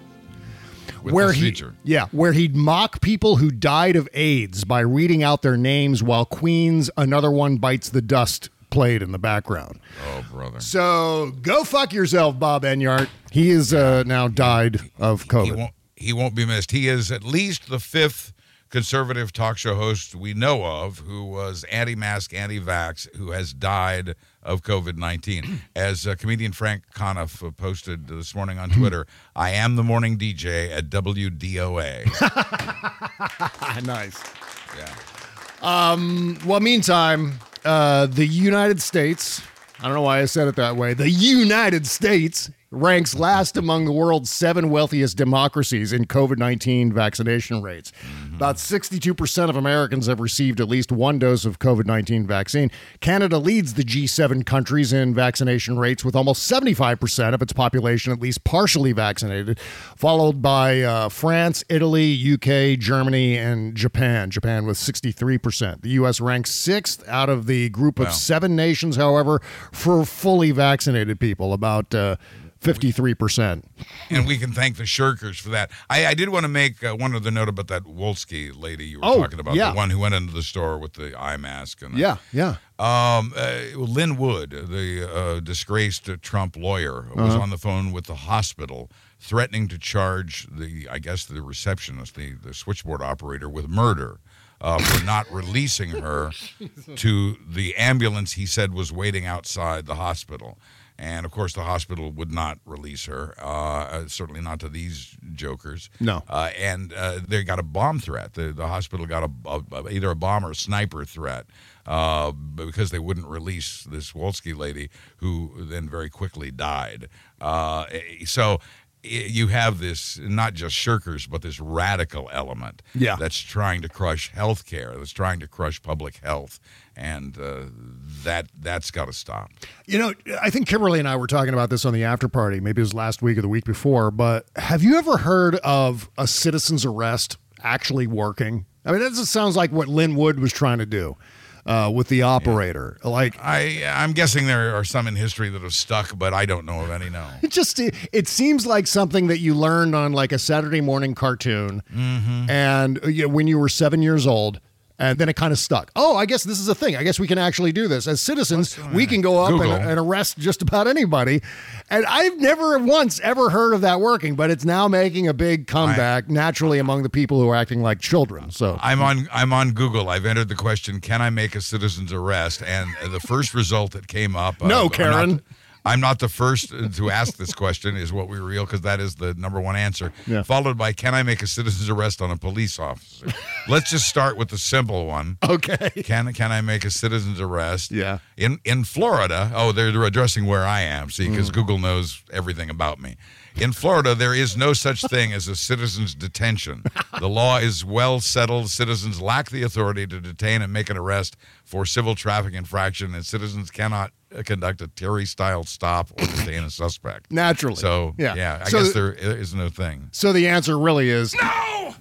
Where he'd mock people who died of AIDS by reading out their names while Queen's Another One Bites the Dust played in the background. Oh, brother. So go fuck yourself, Bob Enyart. He is now died of COVID. He won't be missed. He is at least the fifth conservative talk show host we know of who was anti-mask, anti-vax, who has died of COVID-19. As comedian Frank Conniff posted this morning on Twitter, I am the morning DJ at WDOA. Nice. Yeah. Well, meantime, the United States, I don't know why I said it that way, the United States ranks last among the world's 7 wealthiest democracies in COVID-19 vaccination rates. About 62% of Americans have received at least one dose of COVID-19 vaccine. Canada leads the G7 countries in vaccination rates with almost 75% of its population at least partially vaccinated, followed by France, Italy, UK, Germany, and Japan. Japan with 63%. The U.S. ranks 6th out of the group of 7 nations, however, for fully vaccinated people, about 53%. And we can thank the shirkers for that. I did want to make one other note about that Wolski lady you were talking about, the one who went into the store with the eye mask. And Lynn Wood, the disgraced Trump lawyer, was on the phone with the hospital threatening to charge the receptionist, the switchboard operator, with murder. For not releasing her to the ambulance he said was waiting outside the hospital. And, of course, the hospital would not release her, certainly not to these jokers. No. And they got a bomb threat. The hospital got either a bomb or a sniper threat because they wouldn't release this Wolski lady, who then very quickly died. So you have this, not just shirkers, but this radical element that's trying to crush health care, that's trying to crush public health. And that's got to stop. You know, I think Kimberly and I were talking about this on the after party. Maybe it was last week or the week before. But have you ever heard of a citizen's arrest actually working? I mean, that sounds like what Lynn Wood was trying to do with the operator. Like, I'm guessing there are some in history that have stuck, but I don't know of any. No. It seems like something that you learned on like a Saturday morning cartoon, and when you were 7 years old. And then it kind of stuck. Oh, I guess this is a thing. I guess we can actually do this. As citizens, we can go up and arrest just about anybody. And I've never once ever heard of that working, but it's now making a big comeback naturally among the people who are acting like children. So I'm on Google. I've entered the question, can I make a citizen's arrest? And the first result that came up. No, Karen. I'm not the first to ask this question, is what we reveal, because that is the number one answer. Yeah. Followed by, can I make a citizen's arrest on a police officer? Let's just start with the simple one. Okay. Can I make a citizen's arrest? Yeah. In Florida, they're addressing where I am, see, because Google knows everything about me. In Florida, there is no such thing as a citizen's detention. The law is well settled. Citizens lack the authority to detain and make an arrest for civil traffic infraction, and citizens cannot conduct a Terry-style stop or detain a suspect. Naturally. So, I guess there is no thing. So the answer really is... No!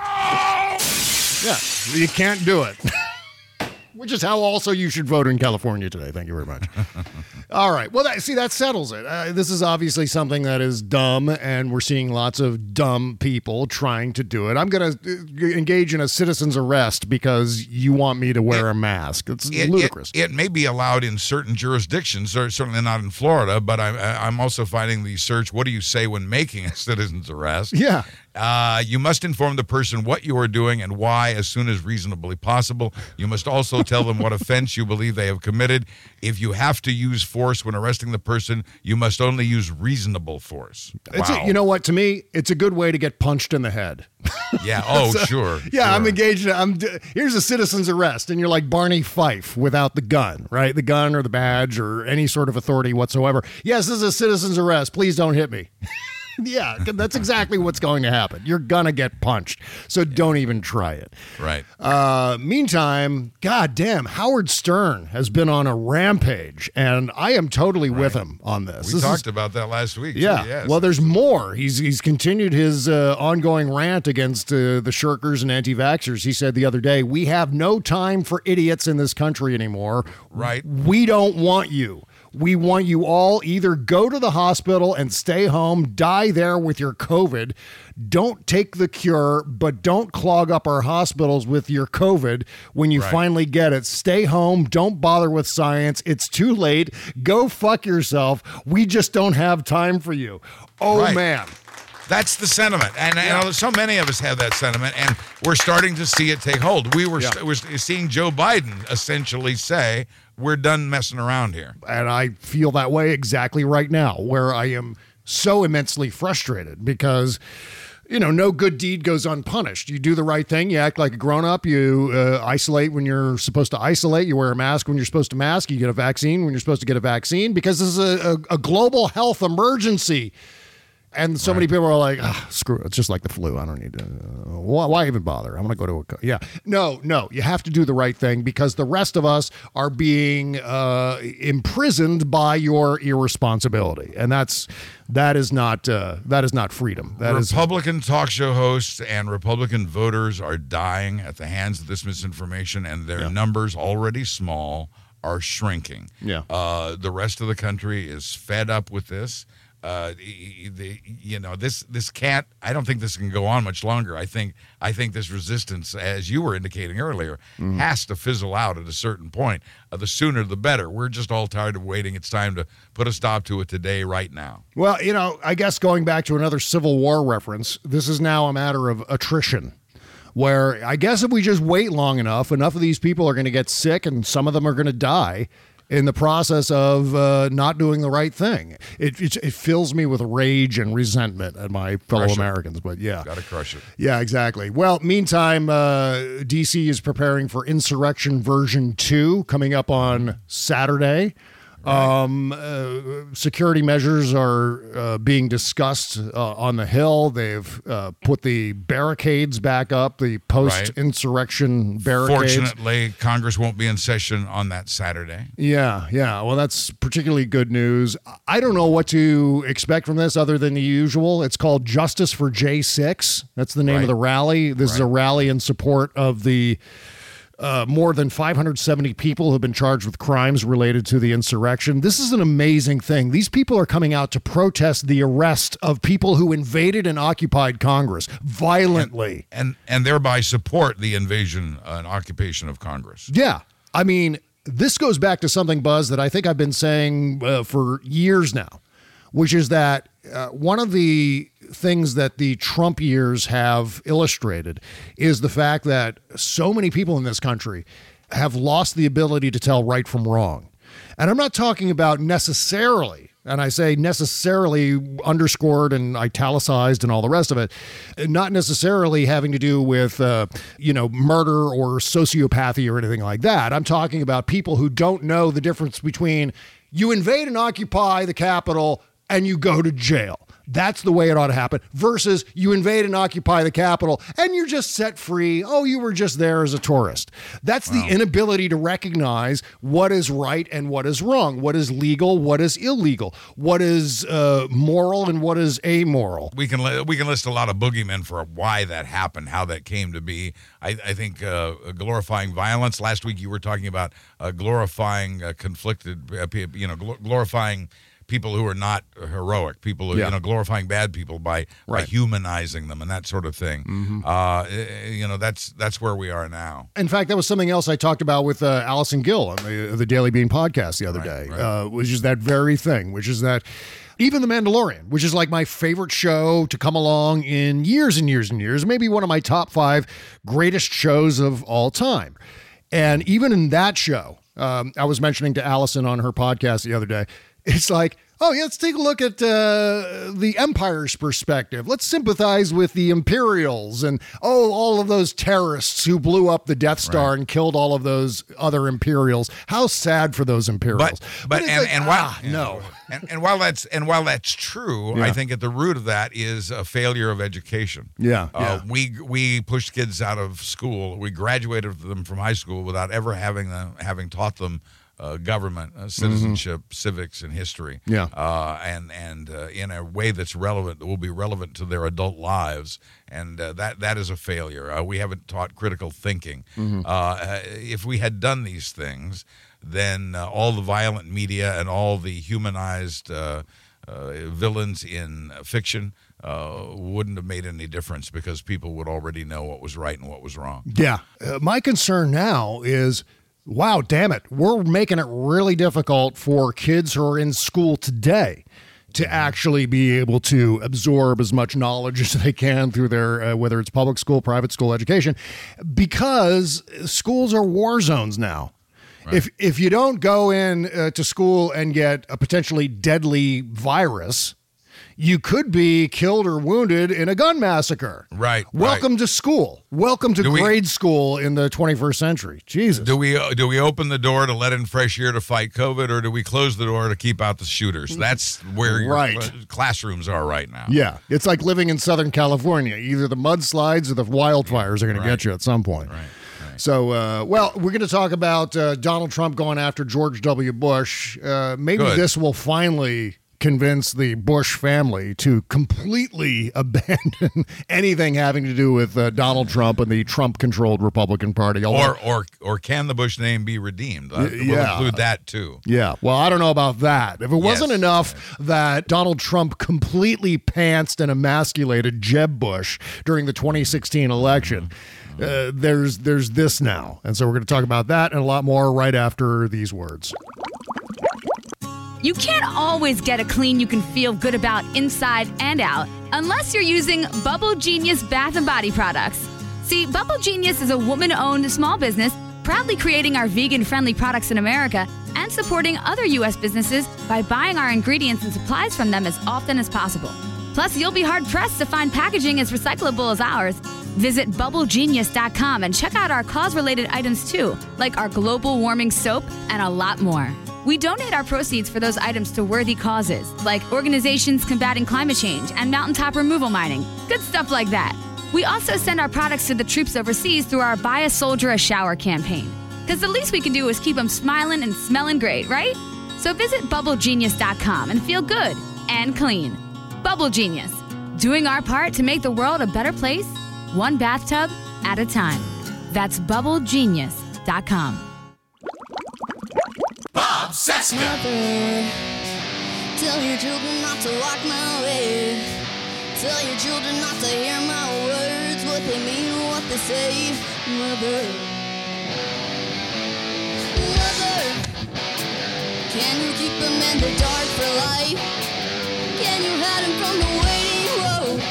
Yeah, you can't do it. Which is how also you should vote in California today. Thank you very much. All right. Well, that settles it. This is obviously something that is dumb, and we're seeing lots of dumb people trying to do it. I'm going to engage in a citizen's arrest because you want me to wear a mask. It's ludicrous. It may be allowed in certain jurisdictions, certainly not in Florida, but I'm also finding the search, what do you say when making a citizen's arrest? Yeah. You must inform the person what you are doing and why as soon as reasonably possible. You must also tell them what offense you believe they have committed. If you have to use force when arresting the person, you must only use reasonable force. Wow. You know what? To me, it's a good way to get punched in the head. Yeah. Oh, sure. Yeah, sure. I'm engaged. Here's a citizen's arrest, and you're like Barney Fife without the gun, right? The gun or the badge or any sort of authority whatsoever. Yes, this is a citizen's arrest. Please don't hit me. Yeah, that's exactly what's going to happen. You're going to get punched. So don't even try it. Right. Meantime, goddamn, Howard Stern has been on a rampage, and I am totally with him on this. We talked about that last week. Yeah. Too, yes. Well, there's more. He's continued his ongoing rant against the shirkers and anti-vaxxers. He said the other day, we have no time for idiots in this country anymore. Right. We don't want you. We want you all either go to the hospital and stay home, die there with your COVID. Don't take the cure, but don't clog up our hospitals with your COVID when you finally get it. Stay home. Don't bother with science. It's too late. Go fuck yourself. We just don't have time for you. Oh, man. That's the sentiment. And so many of us have that sentiment, and we're starting to see it take hold. We're seeing Joe Biden essentially say, we're done messing around here. And I feel that way exactly right now, where I am so immensely frustrated because no good deed goes unpunished. You do the right thing. You act like a grown-up. You isolate when you're supposed to isolate. You wear a mask when you're supposed to mask. You get a vaccine when you're supposed to get a vaccine, because this is a global health emergency. And so many people are like, screw it. It's just like the flu. I don't need to. Why even bother? I want to go to No. You have to do the right thing, because the rest of us are being imprisoned by your irresponsibility. And that is not freedom. Republican talk show hosts and Republican voters are dying at the hands of this misinformation, and their numbers, already small, are shrinking. Yeah. The rest of the country is fed up with this. This can't. I don't think this can go on much longer. I think this resistance, as you were indicating earlier, has to fizzle out at a certain point. The sooner the better. We're just all tired of waiting. It's time to put a stop to it today, right now. Well, I guess going back to another Civil War reference, this is now a matter of attrition, where I guess if we just wait long enough of these people are going to get sick, and some of them are going to die in the process of not doing the right thing. It fills me with rage and resentment at my fellow Americans. But yeah. Got to crush it. Yeah, exactly. Well, meantime, D.C. is preparing for Insurrection Version 2 coming up on Saturday. Security measures are being discussed on the Hill. They've put the barricades back up, the post-insurrection barricades. Fortunately, Congress won't be in session on that Saturday. Yeah. Well, that's particularly good news. I don't know what to expect from this other than the usual. It's called Justice for J6. That's the name of the rally. This is a rally in support of the more than 570 people who have been charged with crimes related to the insurrection. This is an amazing thing. These people are coming out to protest the arrest of people who invaded and occupied Congress violently. And thereby support the invasion and occupation of Congress. Yeah. I mean, this goes back to something, Buzz, that I think I've been saying for years now, which is that one of the things that the Trump years have illustrated is the fact that so many people in this country have lost the ability to tell right from wrong. And I'm not talking about necessarily, and I say necessarily underscored and italicized and all the rest of it, not necessarily having to do with, murder or sociopathy or anything like that. I'm talking about people who don't know the difference between you invade and occupy the Capitol and you go to jail. That's the way it ought to happen, versus you invade and occupy the Capitol and you're just set free. Oh, you were just there as a tourist. That's the inability to recognize what is right and what is wrong, what is legal, what is illegal, what is moral and what is amoral. We can list a lot of boogeymen for why that happened, how that came to be. I think glorifying violence. Last week you were talking about glorifying conflicted, glorifying people who are not heroic, people who, glorifying bad people by humanizing them and that sort of thing. Mm-hmm. That's where we are now. In fact, that was something else I talked about with Allison Gill on the Daily Bean podcast the other day, which is that very thing, which is that even The Mandalorian, which is like my favorite show to come along in years and years and years, maybe one of my top 5 greatest shows of all time. And even in that show, I was mentioning to Allison on her podcast the other day, it's like, oh, yeah, let's take a look at the Empire's perspective. Let's sympathize with the Imperials and, all of those terrorists who blew up the Death Star and killed all of those other Imperials. How sad for those Imperials. And while that's true, I think at the root of that is a failure of education. We pushed kids out of school. We graduated them from high school without ever having taught them government, citizenship, civics, and history. And in a way that's relevant, that will be relevant to their adult lives. And that is a failure. We haven't taught critical thinking. If we had done these things, then all the violent media and all the humanized villains in fiction wouldn't have made any difference, because people would already know what was right and what was wrong. My concern now is, wow, damn it, we're making it really difficult for kids who are in school today to actually be able to absorb as much knowledge as they can through their, whether it's public school, private school education, because schools are war zones now. If you don't go in to school and get a potentially deadly virus, you could be killed or wounded in a gun massacre. Right. Welcome to school. Welcome to grade school in the 21st century. Jesus. Do we open the door to let in fresh air to fight COVID, or do we close the door to keep out the shooters? That's where your classrooms are right now. Yeah. It's like living in Southern California. Either the mudslides or the wildfires are going to get you at some point. Right. So, we're going to talk about Donald Trump going after George W. Bush. Maybe this will finally convince the Bush family to completely abandon anything having to do with Donald Trump and the Trump-controlled Republican Party. Or can the Bush name be redeemed? We'll include that, too. Yeah. Well, I don't know about that. If it wasn't enough that Donald Trump completely pantsed and emasculated Jeb Bush during the 2016 election, there's this now. And so we're going to talk about that and a lot more right after these words. You can't always get a clean you can feel good about inside and out unless you're using Bubble Genius Bath and Body products. See, Bubble Genius is a woman-owned small business proudly creating our vegan-friendly products in America and supporting other U.S. businesses by buying our ingredients and supplies from them as often as possible. Plus, you'll be hard-pressed to find packaging as recyclable as ours. Visit BubbleGenius.com and check out our cause-related items too, like our global warming soap and a lot more. We donate our proceeds for those items to worthy causes, like organizations combating climate change and mountaintop removal mining. Good stuff like that. We also send our products to the troops overseas through our Buy a Soldier a Shower campaign. Because the least we can do is keep them smiling and smelling great, right? So visit BubbleGenius.com and feel good and clean. Bubble Genius, doing our part to make the world a better place, one bathtub at a time. That's BubbleGenius.com. Bob Cesca. Mother, tell your children not to walk my way. Tell your children not to hear my words, what they mean, what they say. Mother, can you keep them in the dark for life? Can you hide them from the waiting road?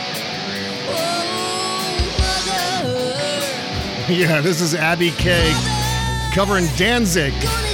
Oh, mother. Yeah, this is Abby K covering Danzig.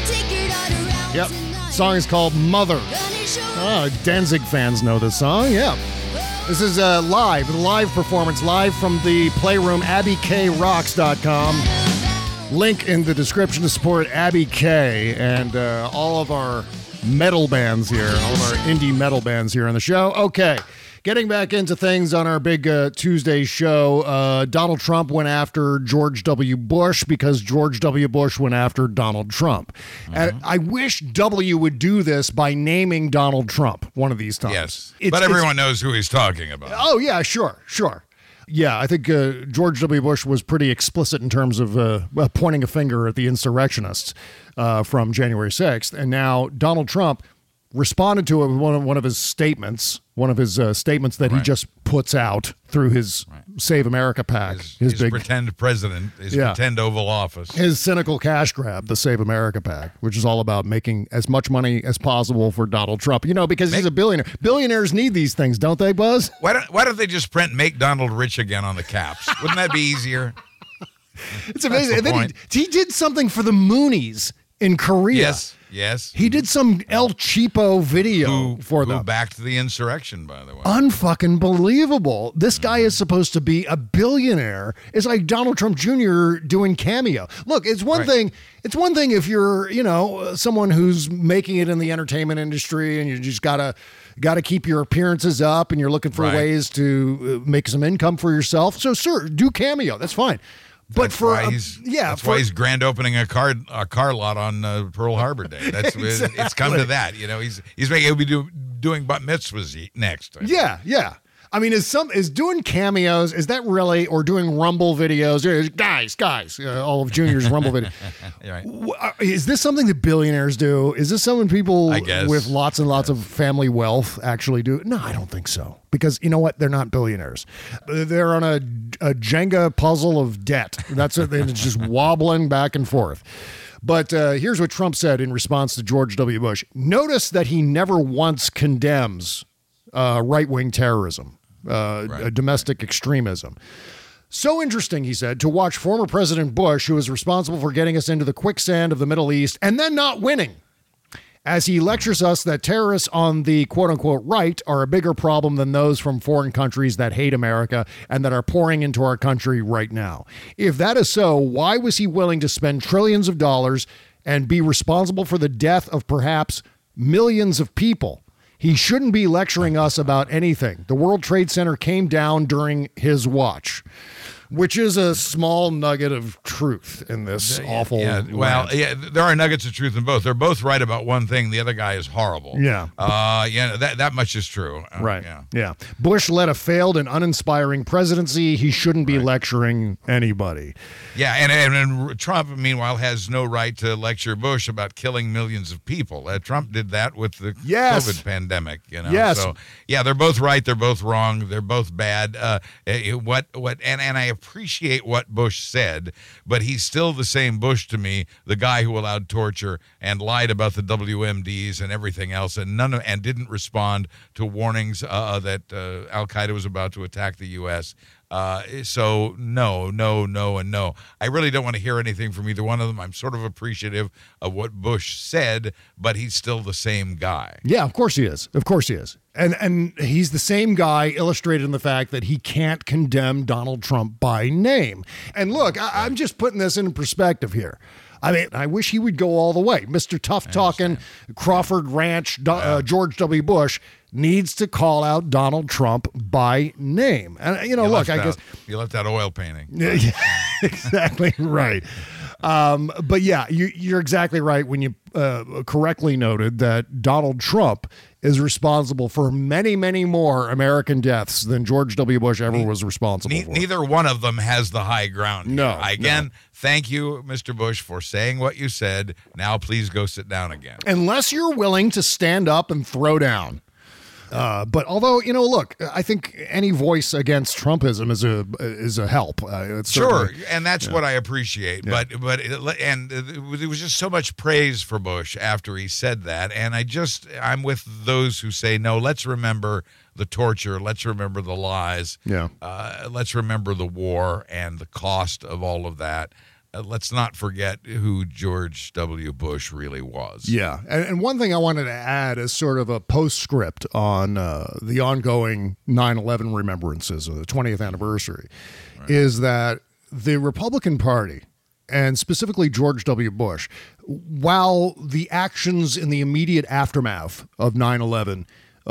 Yep. Song is called Mother. Oh, Danzig fans know this song. Yeah. This is a live performance, live from the Playroom, AbbyKRocks.com. Link in the description to support Abby K and all of our metal bands here, all of our indie metal bands here on the show. Okay. Getting back into things on our big Tuesday show, Donald Trump went after George W. Bush because George W. Bush went after Donald Trump. And I wish W would do this by naming Donald Trump one of these times. Yes, but everyone knows who he's talking about. Oh, yeah, sure. Yeah, I think George W. Bush was pretty explicit in terms of pointing a finger at the insurrectionists from January 6th. And now Donald Trump responded to it with one of his statements that he just puts out through his Save America PAC. His big pretend president, pretend Oval Office. His cynical cash grab, the Save America PAC, which is all about making as much money as possible for Donald Trump. You know, because he's a billionaire. Billionaires need these things, don't they, Buzz? Why don't they just print Make Donald Rich Again on the caps? Wouldn't that be easier? It's amazing. And then he did something for the Moonies in Korea. Yes. He did some El Cheapo video for them. Who backed the insurrection, by the way. Unfucking believable. This guy is supposed to be a billionaire. It's like Donald Trump Jr. doing Cameo. Look, it's one thing. It's one thing if you're, someone who's making it in the entertainment industry and you just gotta keep your appearances up and you're looking for ways to make some income for yourself. So, sir, do Cameo. That's fine. But that's why he's grand opening a car lot on Pearl Harbor Day. That's exactly. It's come to that. He'll be doing bat mitzvahs next. Yeah. I mean, is doing cameos, is that really, or doing Rumble videos? Guys, all of Junior's Rumble videos. Right. Is this something that billionaires do? Is this something people with lots and lots of family wealth actually do? No, I don't think so. Because you know what? They're not billionaires. They're on a Jenga puzzle of debt. That's it. It's just wobbling back and forth. But here's what Trump said in response to George W. Bush. Notice that he never once condemns right-wing terrorism. Domestic extremism. So interesting, he said, to watch former President Bush, who was responsible for getting us into the quicksand of the Middle East and then not winning. as he lectures us that terrorists on the quote-unquote right are a bigger problem than those from foreign countries that hate America and that are pouring into our country right now. If that is so, why was he willing to spend trillions of dollars and be responsible for the death of perhaps millions of people? He shouldn't be lecturing us about anything. The World Trade Center came down during his watch, which is a small nugget of truth in this awful. Yeah, well, there are nuggets of truth in both. They're both right about one thing. The other guy is horrible. Yeah. That much is true. Right. Yeah. Bush led a failed and uninspiring presidency. He shouldn't be lecturing anybody. Yeah, and Trump, meanwhile, has no right to lecture Bush about killing millions of people. Trump did that with the COVID pandemic. Yes. So yeah, they're both right. They're both wrong. They're both bad. And I appreciate what Bush said, but he's still the same Bush to me, the guy who allowed torture and lied about the WMDs and everything else, and didn't respond to warnings that Al Qaeda was about to attack the U.S. So no, and no. I really don't want to hear anything from either one of them. I'm sort of appreciative of what Bush said, but he's still the same guy. Yeah, of course he is. Of course he is. And he's the same guy, illustrated in the fact that he can't condemn Donald Trump by name. And look, I'm just putting this in perspective here. I mean, I wish he would go all the way. Mr. Tough Talking, Crawford Ranch, George W. Bush needs to call out Donald Trump by name. And, look, I guess. You left that oil painting. Yeah, exactly right. But yeah, you're exactly right when you correctly noted that Donald Trump is responsible for many, many more American deaths than George W. Bush ever was responsible for. Neither one of them has the high ground. No. Again, thank you, Mr. Bush, for saying what you said. Now please go sit down again. Unless you're willing to stand up and throw down. But although, look, I think any voice against Trumpism is a help. Sure, and that's what I appreciate. Yeah. But it was just so much praise for Bush after he said that, and I'm with those who say no. Let's remember the torture. Let's remember the lies. Yeah. Let's remember the war and the cost of all of that. Let's not forget who George W. Bush really was. Yeah. And one thing I wanted to add as sort of a postscript on the ongoing 9/11 remembrances of the 20th anniversary is that the Republican Party, and specifically George W. Bush, while the actions in the immediate aftermath of 9/11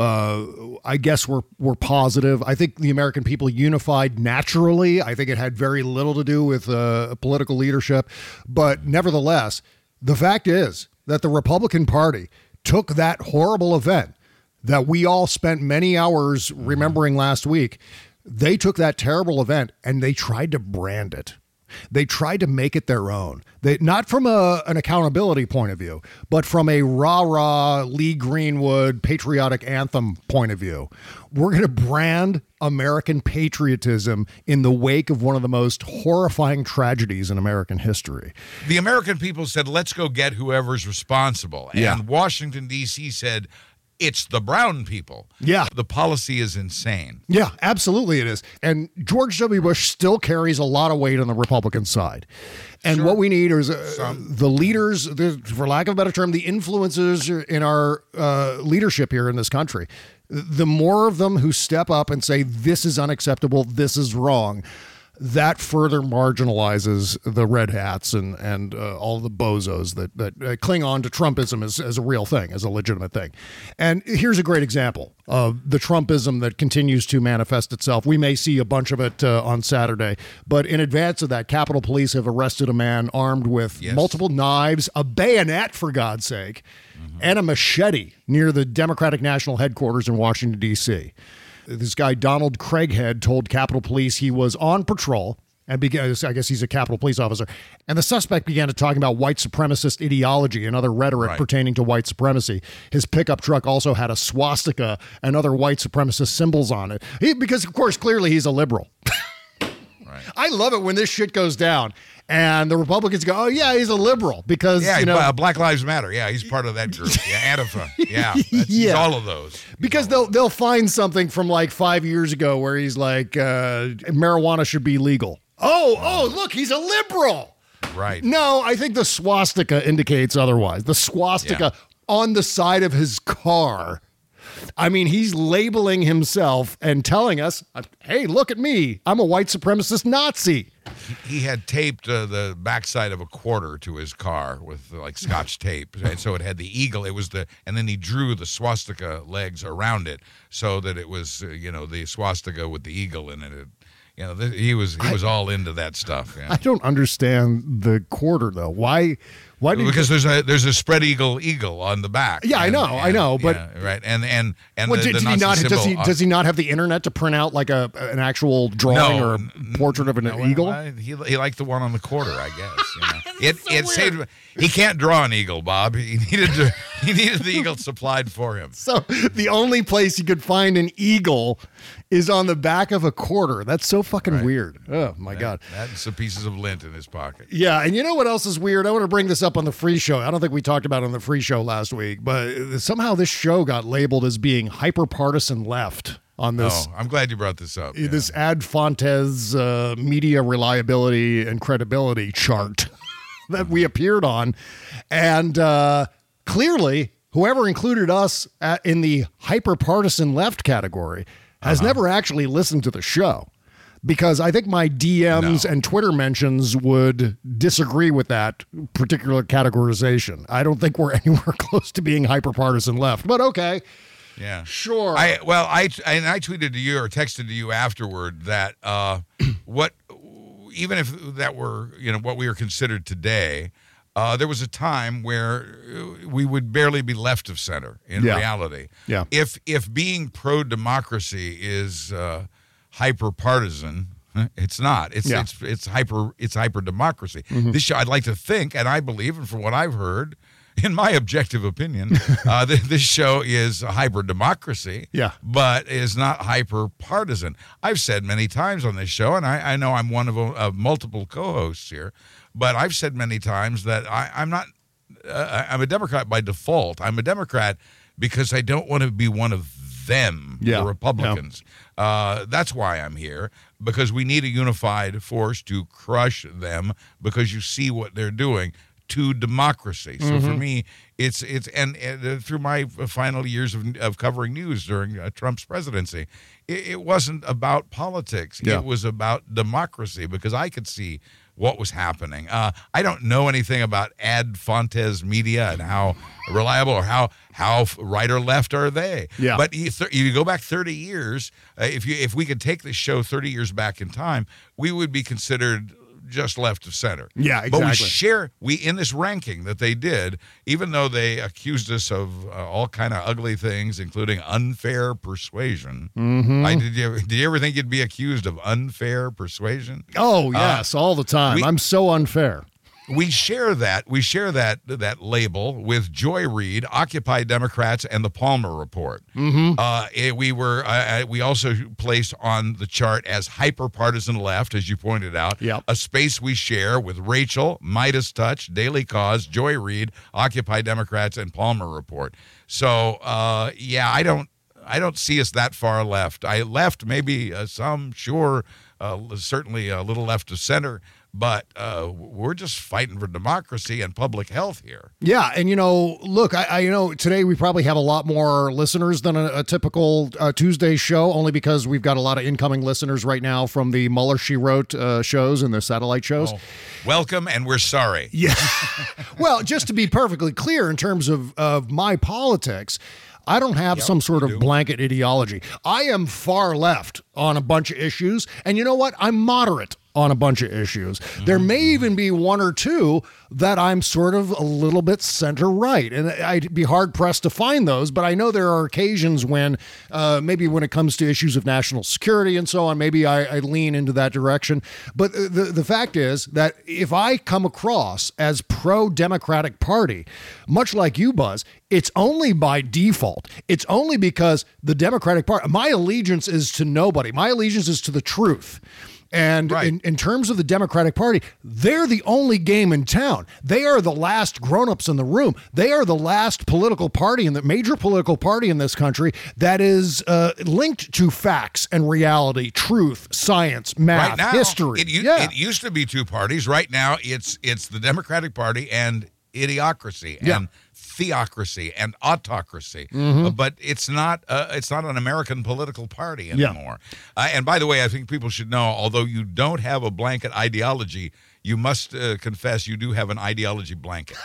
I guess were positive. I think the American people unified naturally. I think it had very little to do with political leadership. But nevertheless, the fact is that the Republican Party took that horrible event that we all spent many hours remembering last week. They took that terrible event and they tried to brand it. They tried to make it their own. Not from an accountability point of view, but from a rah-rah Lee Greenwood patriotic anthem point of view. We're going to brand American patriotism in the wake of one of the most horrifying tragedies in American history. The American people said, let's go get whoever's responsible. And Washington, D.C. said, it's the brown people. Yeah. The policy is insane. Yeah, absolutely it is. And George W. Bush still carries a lot of weight on the Republican side. And what we need is the leaders, for lack of a better term, the influencers in our leadership here in this country. The more of them who step up and say, this is unacceptable, this is wrong, that further marginalizes the red hats and all the bozos that cling on to Trumpism as a real thing, as a legitimate thing. And here's a great example of the Trumpism that continues to manifest itself. We may see a bunch of it on Saturday, but in advance of that, Capitol Police have arrested a man armed with multiple knives, a bayonet, for God's sake, and a machete near the Democratic National Headquarters in Washington, D.C. This guy, Donald Craighead, told Capitol Police he was on patrol, and I guess he's a Capitol Police officer, and the suspect began to talk about white supremacist ideology and other rhetoric pertaining to white supremacy. His pickup truck also had a swastika and other white supremacist symbols on it, because, of course, clearly he's a liberal. I love it when this shit goes down. And the Republicans go, oh, yeah, he's a liberal because, Black Lives Matter. Yeah, he's part of that group. Yeah, Antifa. Yeah, he's all of those. Because they'll find something from like 5 years ago where he's like, marijuana should be legal. Oh, look, he's a liberal. Right. No, I think the swastika indicates otherwise. The swastika on the side of his car. I mean, he's labeling himself and telling us, hey, look at me. I'm a white supremacist Nazi. He had taped the backside of a quarter to his car with like Scotch tape, and so it had the eagle. It was and then he drew the swastika legs around it so that it was, the swastika with the eagle in it. He was all into that stuff. Yeah. I don't understand the quarter though. Why? Because there's a spread eagle on the back. Yeah, I know, but right, and well, the did he Nazi not? symbol, Does he not have the internet to print out like an actual drawing or a portrait of an eagle? He liked the one on the quarter, I guess. It saved. He can't draw an eagle, Bob. He needed the eagle supplied for him. So the only place you could find an eagle is on the back of a quarter. That's so fucking weird. Oh my God. That's some pieces of lint in his pocket. Yeah, and you know what else is weird? I want to bring this up on the free show. I don't think we talked about it on the free show last week, but somehow this show got labeled as being hyper-partisan left on this. Oh, I'm glad you brought this up. This Ad Fontes media reliability and credibility chart that we appeared on. And clearly, whoever included us in the hyper-partisan left category has never actually listened to the show, because I think my DMs and Twitter mentions would disagree with that particular categorization. I don't think we're anywhere close to being hyper-partisan left, but okay. Yeah. Sure. I tweeted to you or texted to you afterward that even if that were, what we are considered today, there was a time where we would barely be left of center in reality. Yeah. If being pro-democracy is hyper partisan, it's not. It's hyper democracy. This show, I'd like to think, and I believe, and from what I've heard, in my objective opinion, this show is a hyper democracy. But is not hyper partisan. I've said many times on this show, and I know I'm one of multiple co-hosts here, but I've said many times that I'm not. I'm a Democrat by default. I'm a Democrat because I don't want to be one of them, the Republicans. That's why I'm here, because we need a unified force to crush them, because you see what they're doing to democracy. So for me, it's through my final years of covering news during Trump's presidency, it wasn't about politics. It was about democracy, because I could see what was happening. I don't know anything about Ad Fontes media and how reliable or how right or left are they. Yeah. But you go back 30 years, if we could take this show 30 years back in time, we would be considered just left of center. Yeah, exactly. But we in this ranking that they did, even though they accused us of all kind of ugly things, including unfair persuasion. Did you ever think you'd be accused of unfair persuasion? Oh yes, all the time. I'm so unfair. We share that label with Joy Reid, Occupy Democrats, and the Palmer Report. We also placed on the chart as hyper-partisan left, as you pointed out. A space we share with Rachel, Midas Touch, Daily Cause, Joy Reid, Occupy Democrats, and Palmer Report. So I don't see us that far left. I left maybe some, sure, certainly a little left of center. But we're just fighting for democracy and public health here. Yeah, and look, I today we probably have a lot more listeners than a typical Tuesday show, only because we've got a lot of incoming listeners right now from the Mueller, She Wrote shows and the satellite shows. Welcome, and we're sorry. Yeah. Well, just to be perfectly clear in terms of my politics, I don't have some sort of blanket ideology. I am far left on a bunch of issues, and you know what? I'm moderate on a bunch of issues. There may even be one or two that I'm sort of a little bit center right, and I'd be hard pressed to find those, but I know there are occasions when maybe when it comes to issues of national security and so on, maybe I lean into that direction. But the fact is that if I come across as pro-Democratic Party, much like you, Buzz, it's only by default. It's only because the Democratic Party, my allegiance is to nobody. My allegiance is to the truth. And in terms of the Democratic Party, they're the only game in town. They are the last grown-ups in the room. They are the last political party, and the major political party in this country that is linked to facts and reality, truth, science, math, right now, history. It used to be two parties. Right now, it's the Democratic Party and idiocracy and theocracy and autocracy, but it's not an American political party anymore. And by the way, I think people should know, although you don't have a blanket ideology, you must confess you do have an ideology blanket.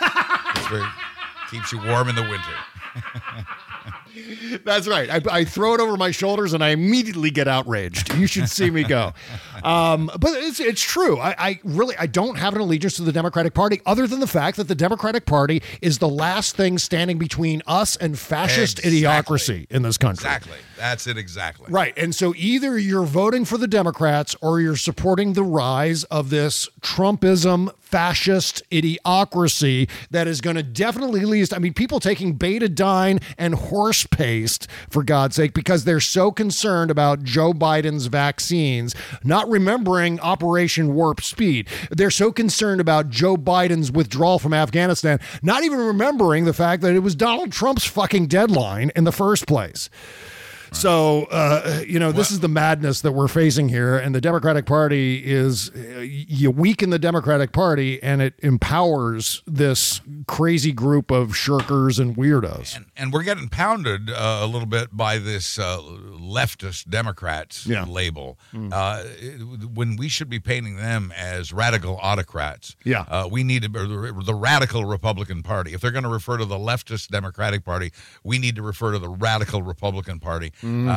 Keeps you warm in the winter. That's right. I throw it over my shoulders and I immediately get outraged. You should see me go. But it's true. I don't have an allegiance to the Democratic Party other than the fact that the Democratic Party is the last thing standing between us and fascist idiocracy in this country. Exactly. That's it exactly. Right. And so either you're voting for the Democrats or you're supporting the rise of this Trumpism, fascist idiocracy that is going to definitely lead. I mean, people taking betadine and horse paste, for God's sake, because they're so concerned about Joe Biden's vaccines, not remembering Operation Warp Speed. They're so concerned about Joe Biden's withdrawal from Afghanistan, not even remembering the fact that it was Donald Trump's fucking deadline in the first place. Right. So, this is the madness that we're facing here. And the Democratic Party is, you weaken the Democratic Party and it empowers this crazy group of shirkers and weirdos. And we're getting pounded a little bit by this leftist Democrats label when we should be painting them as radical autocrats. We need the radical Republican Party. If they're going to refer to the leftist Democratic Party, we need to refer to the radical Republican Party. I'm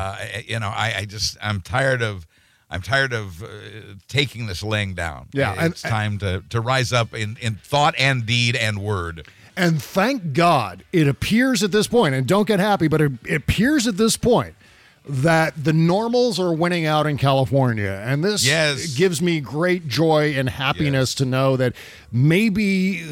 tired of taking this laying down. It's time to rise up in thought and deed and word. And thank God it appears at this point, and don't get happy, but it appears at this point that the normals are winning out in California. And this gives me great joy and happiness to know that maybe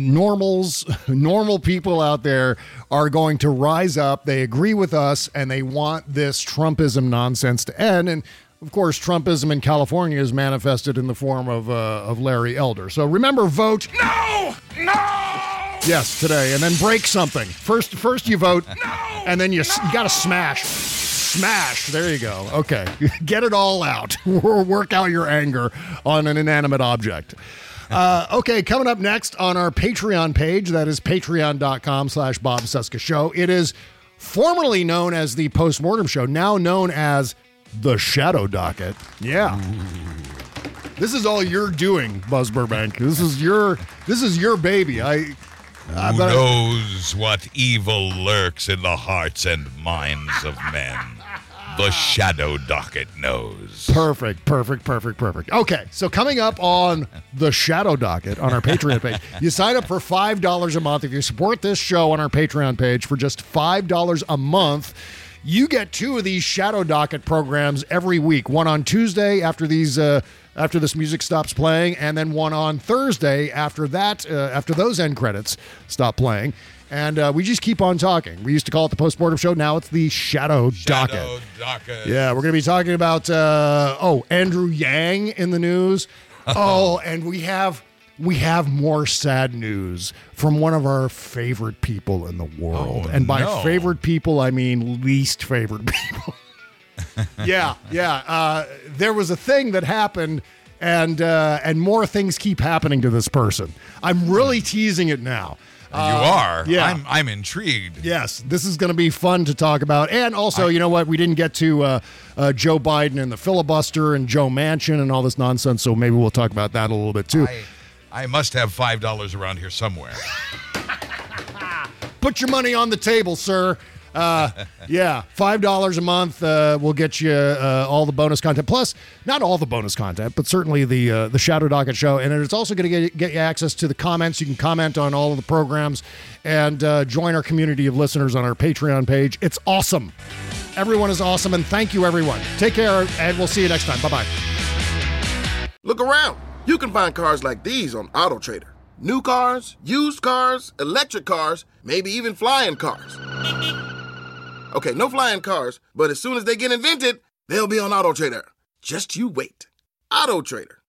normal people out there are going to rise up. They agree with us and they want this Trumpism nonsense to end. And of course, Trumpism in California is manifested in the form of Larry Elder. So remember, vote. No! Yes, today. And then break something. First you vote. No! And then you got to smash. Smash. There you go. Okay. Get it all out. Work out your anger on an inanimate object. Okay, coming up next on our Patreon page, that is patreon.com/Bob Cesca Show. It is formerly known as the Postmortem Show, now known as the Shadow Docket. Yeah. This is all you're doing, Buzz Burbank. This is your baby. Who knows what evil lurks in the hearts and minds of men? The Shadow Docket knows. Perfect. Okay, so coming up on the Shadow Docket on our Patreon page, you sign up for $5 a month. If you support this show on our Patreon page for just $5 a month, you get 2 of these Shadow Docket programs every week. One on Tuesday after this music stops playing, and then one on Thursday after that, after those end credits stop playing. And we just keep on talking. We used to call it the Postmortem Show. Now it's the Shadow Docket. Yeah, we're going to be talking about, Andrew Yang in the news. And we have more sad news from one of our favorite people in the world. And by favorite people, I mean least favorite people. There was a thing that happened, and more things keep happening to this person. I'm really teasing it now. You are? Yeah. I'm intrigued. Yes, this is going to be fun to talk about. And also, you know what? We didn't get to Joe Biden and the filibuster and Joe Manchin and all this nonsense, so maybe we'll talk about that a little bit, too. I must have $5 around here somewhere. Put your money on the table, sir. $5 a month will get you all the bonus content. Plus, not all the bonus content, but certainly the Shadow Docket Show. And it's also going to get you access to the comments. You can comment on all of the programs and join our community of listeners on our Patreon page. It's awesome. Everyone is awesome, and thank you, everyone. Take care, and we'll see you next time. Bye-bye. Look around. You can find cars like these on AutoTrader. New cars, used cars, electric cars, maybe even flying cars. Okay, no flying cars, but as soon as they get invented, they'll be on AutoTrader. Just you wait. AutoTrader.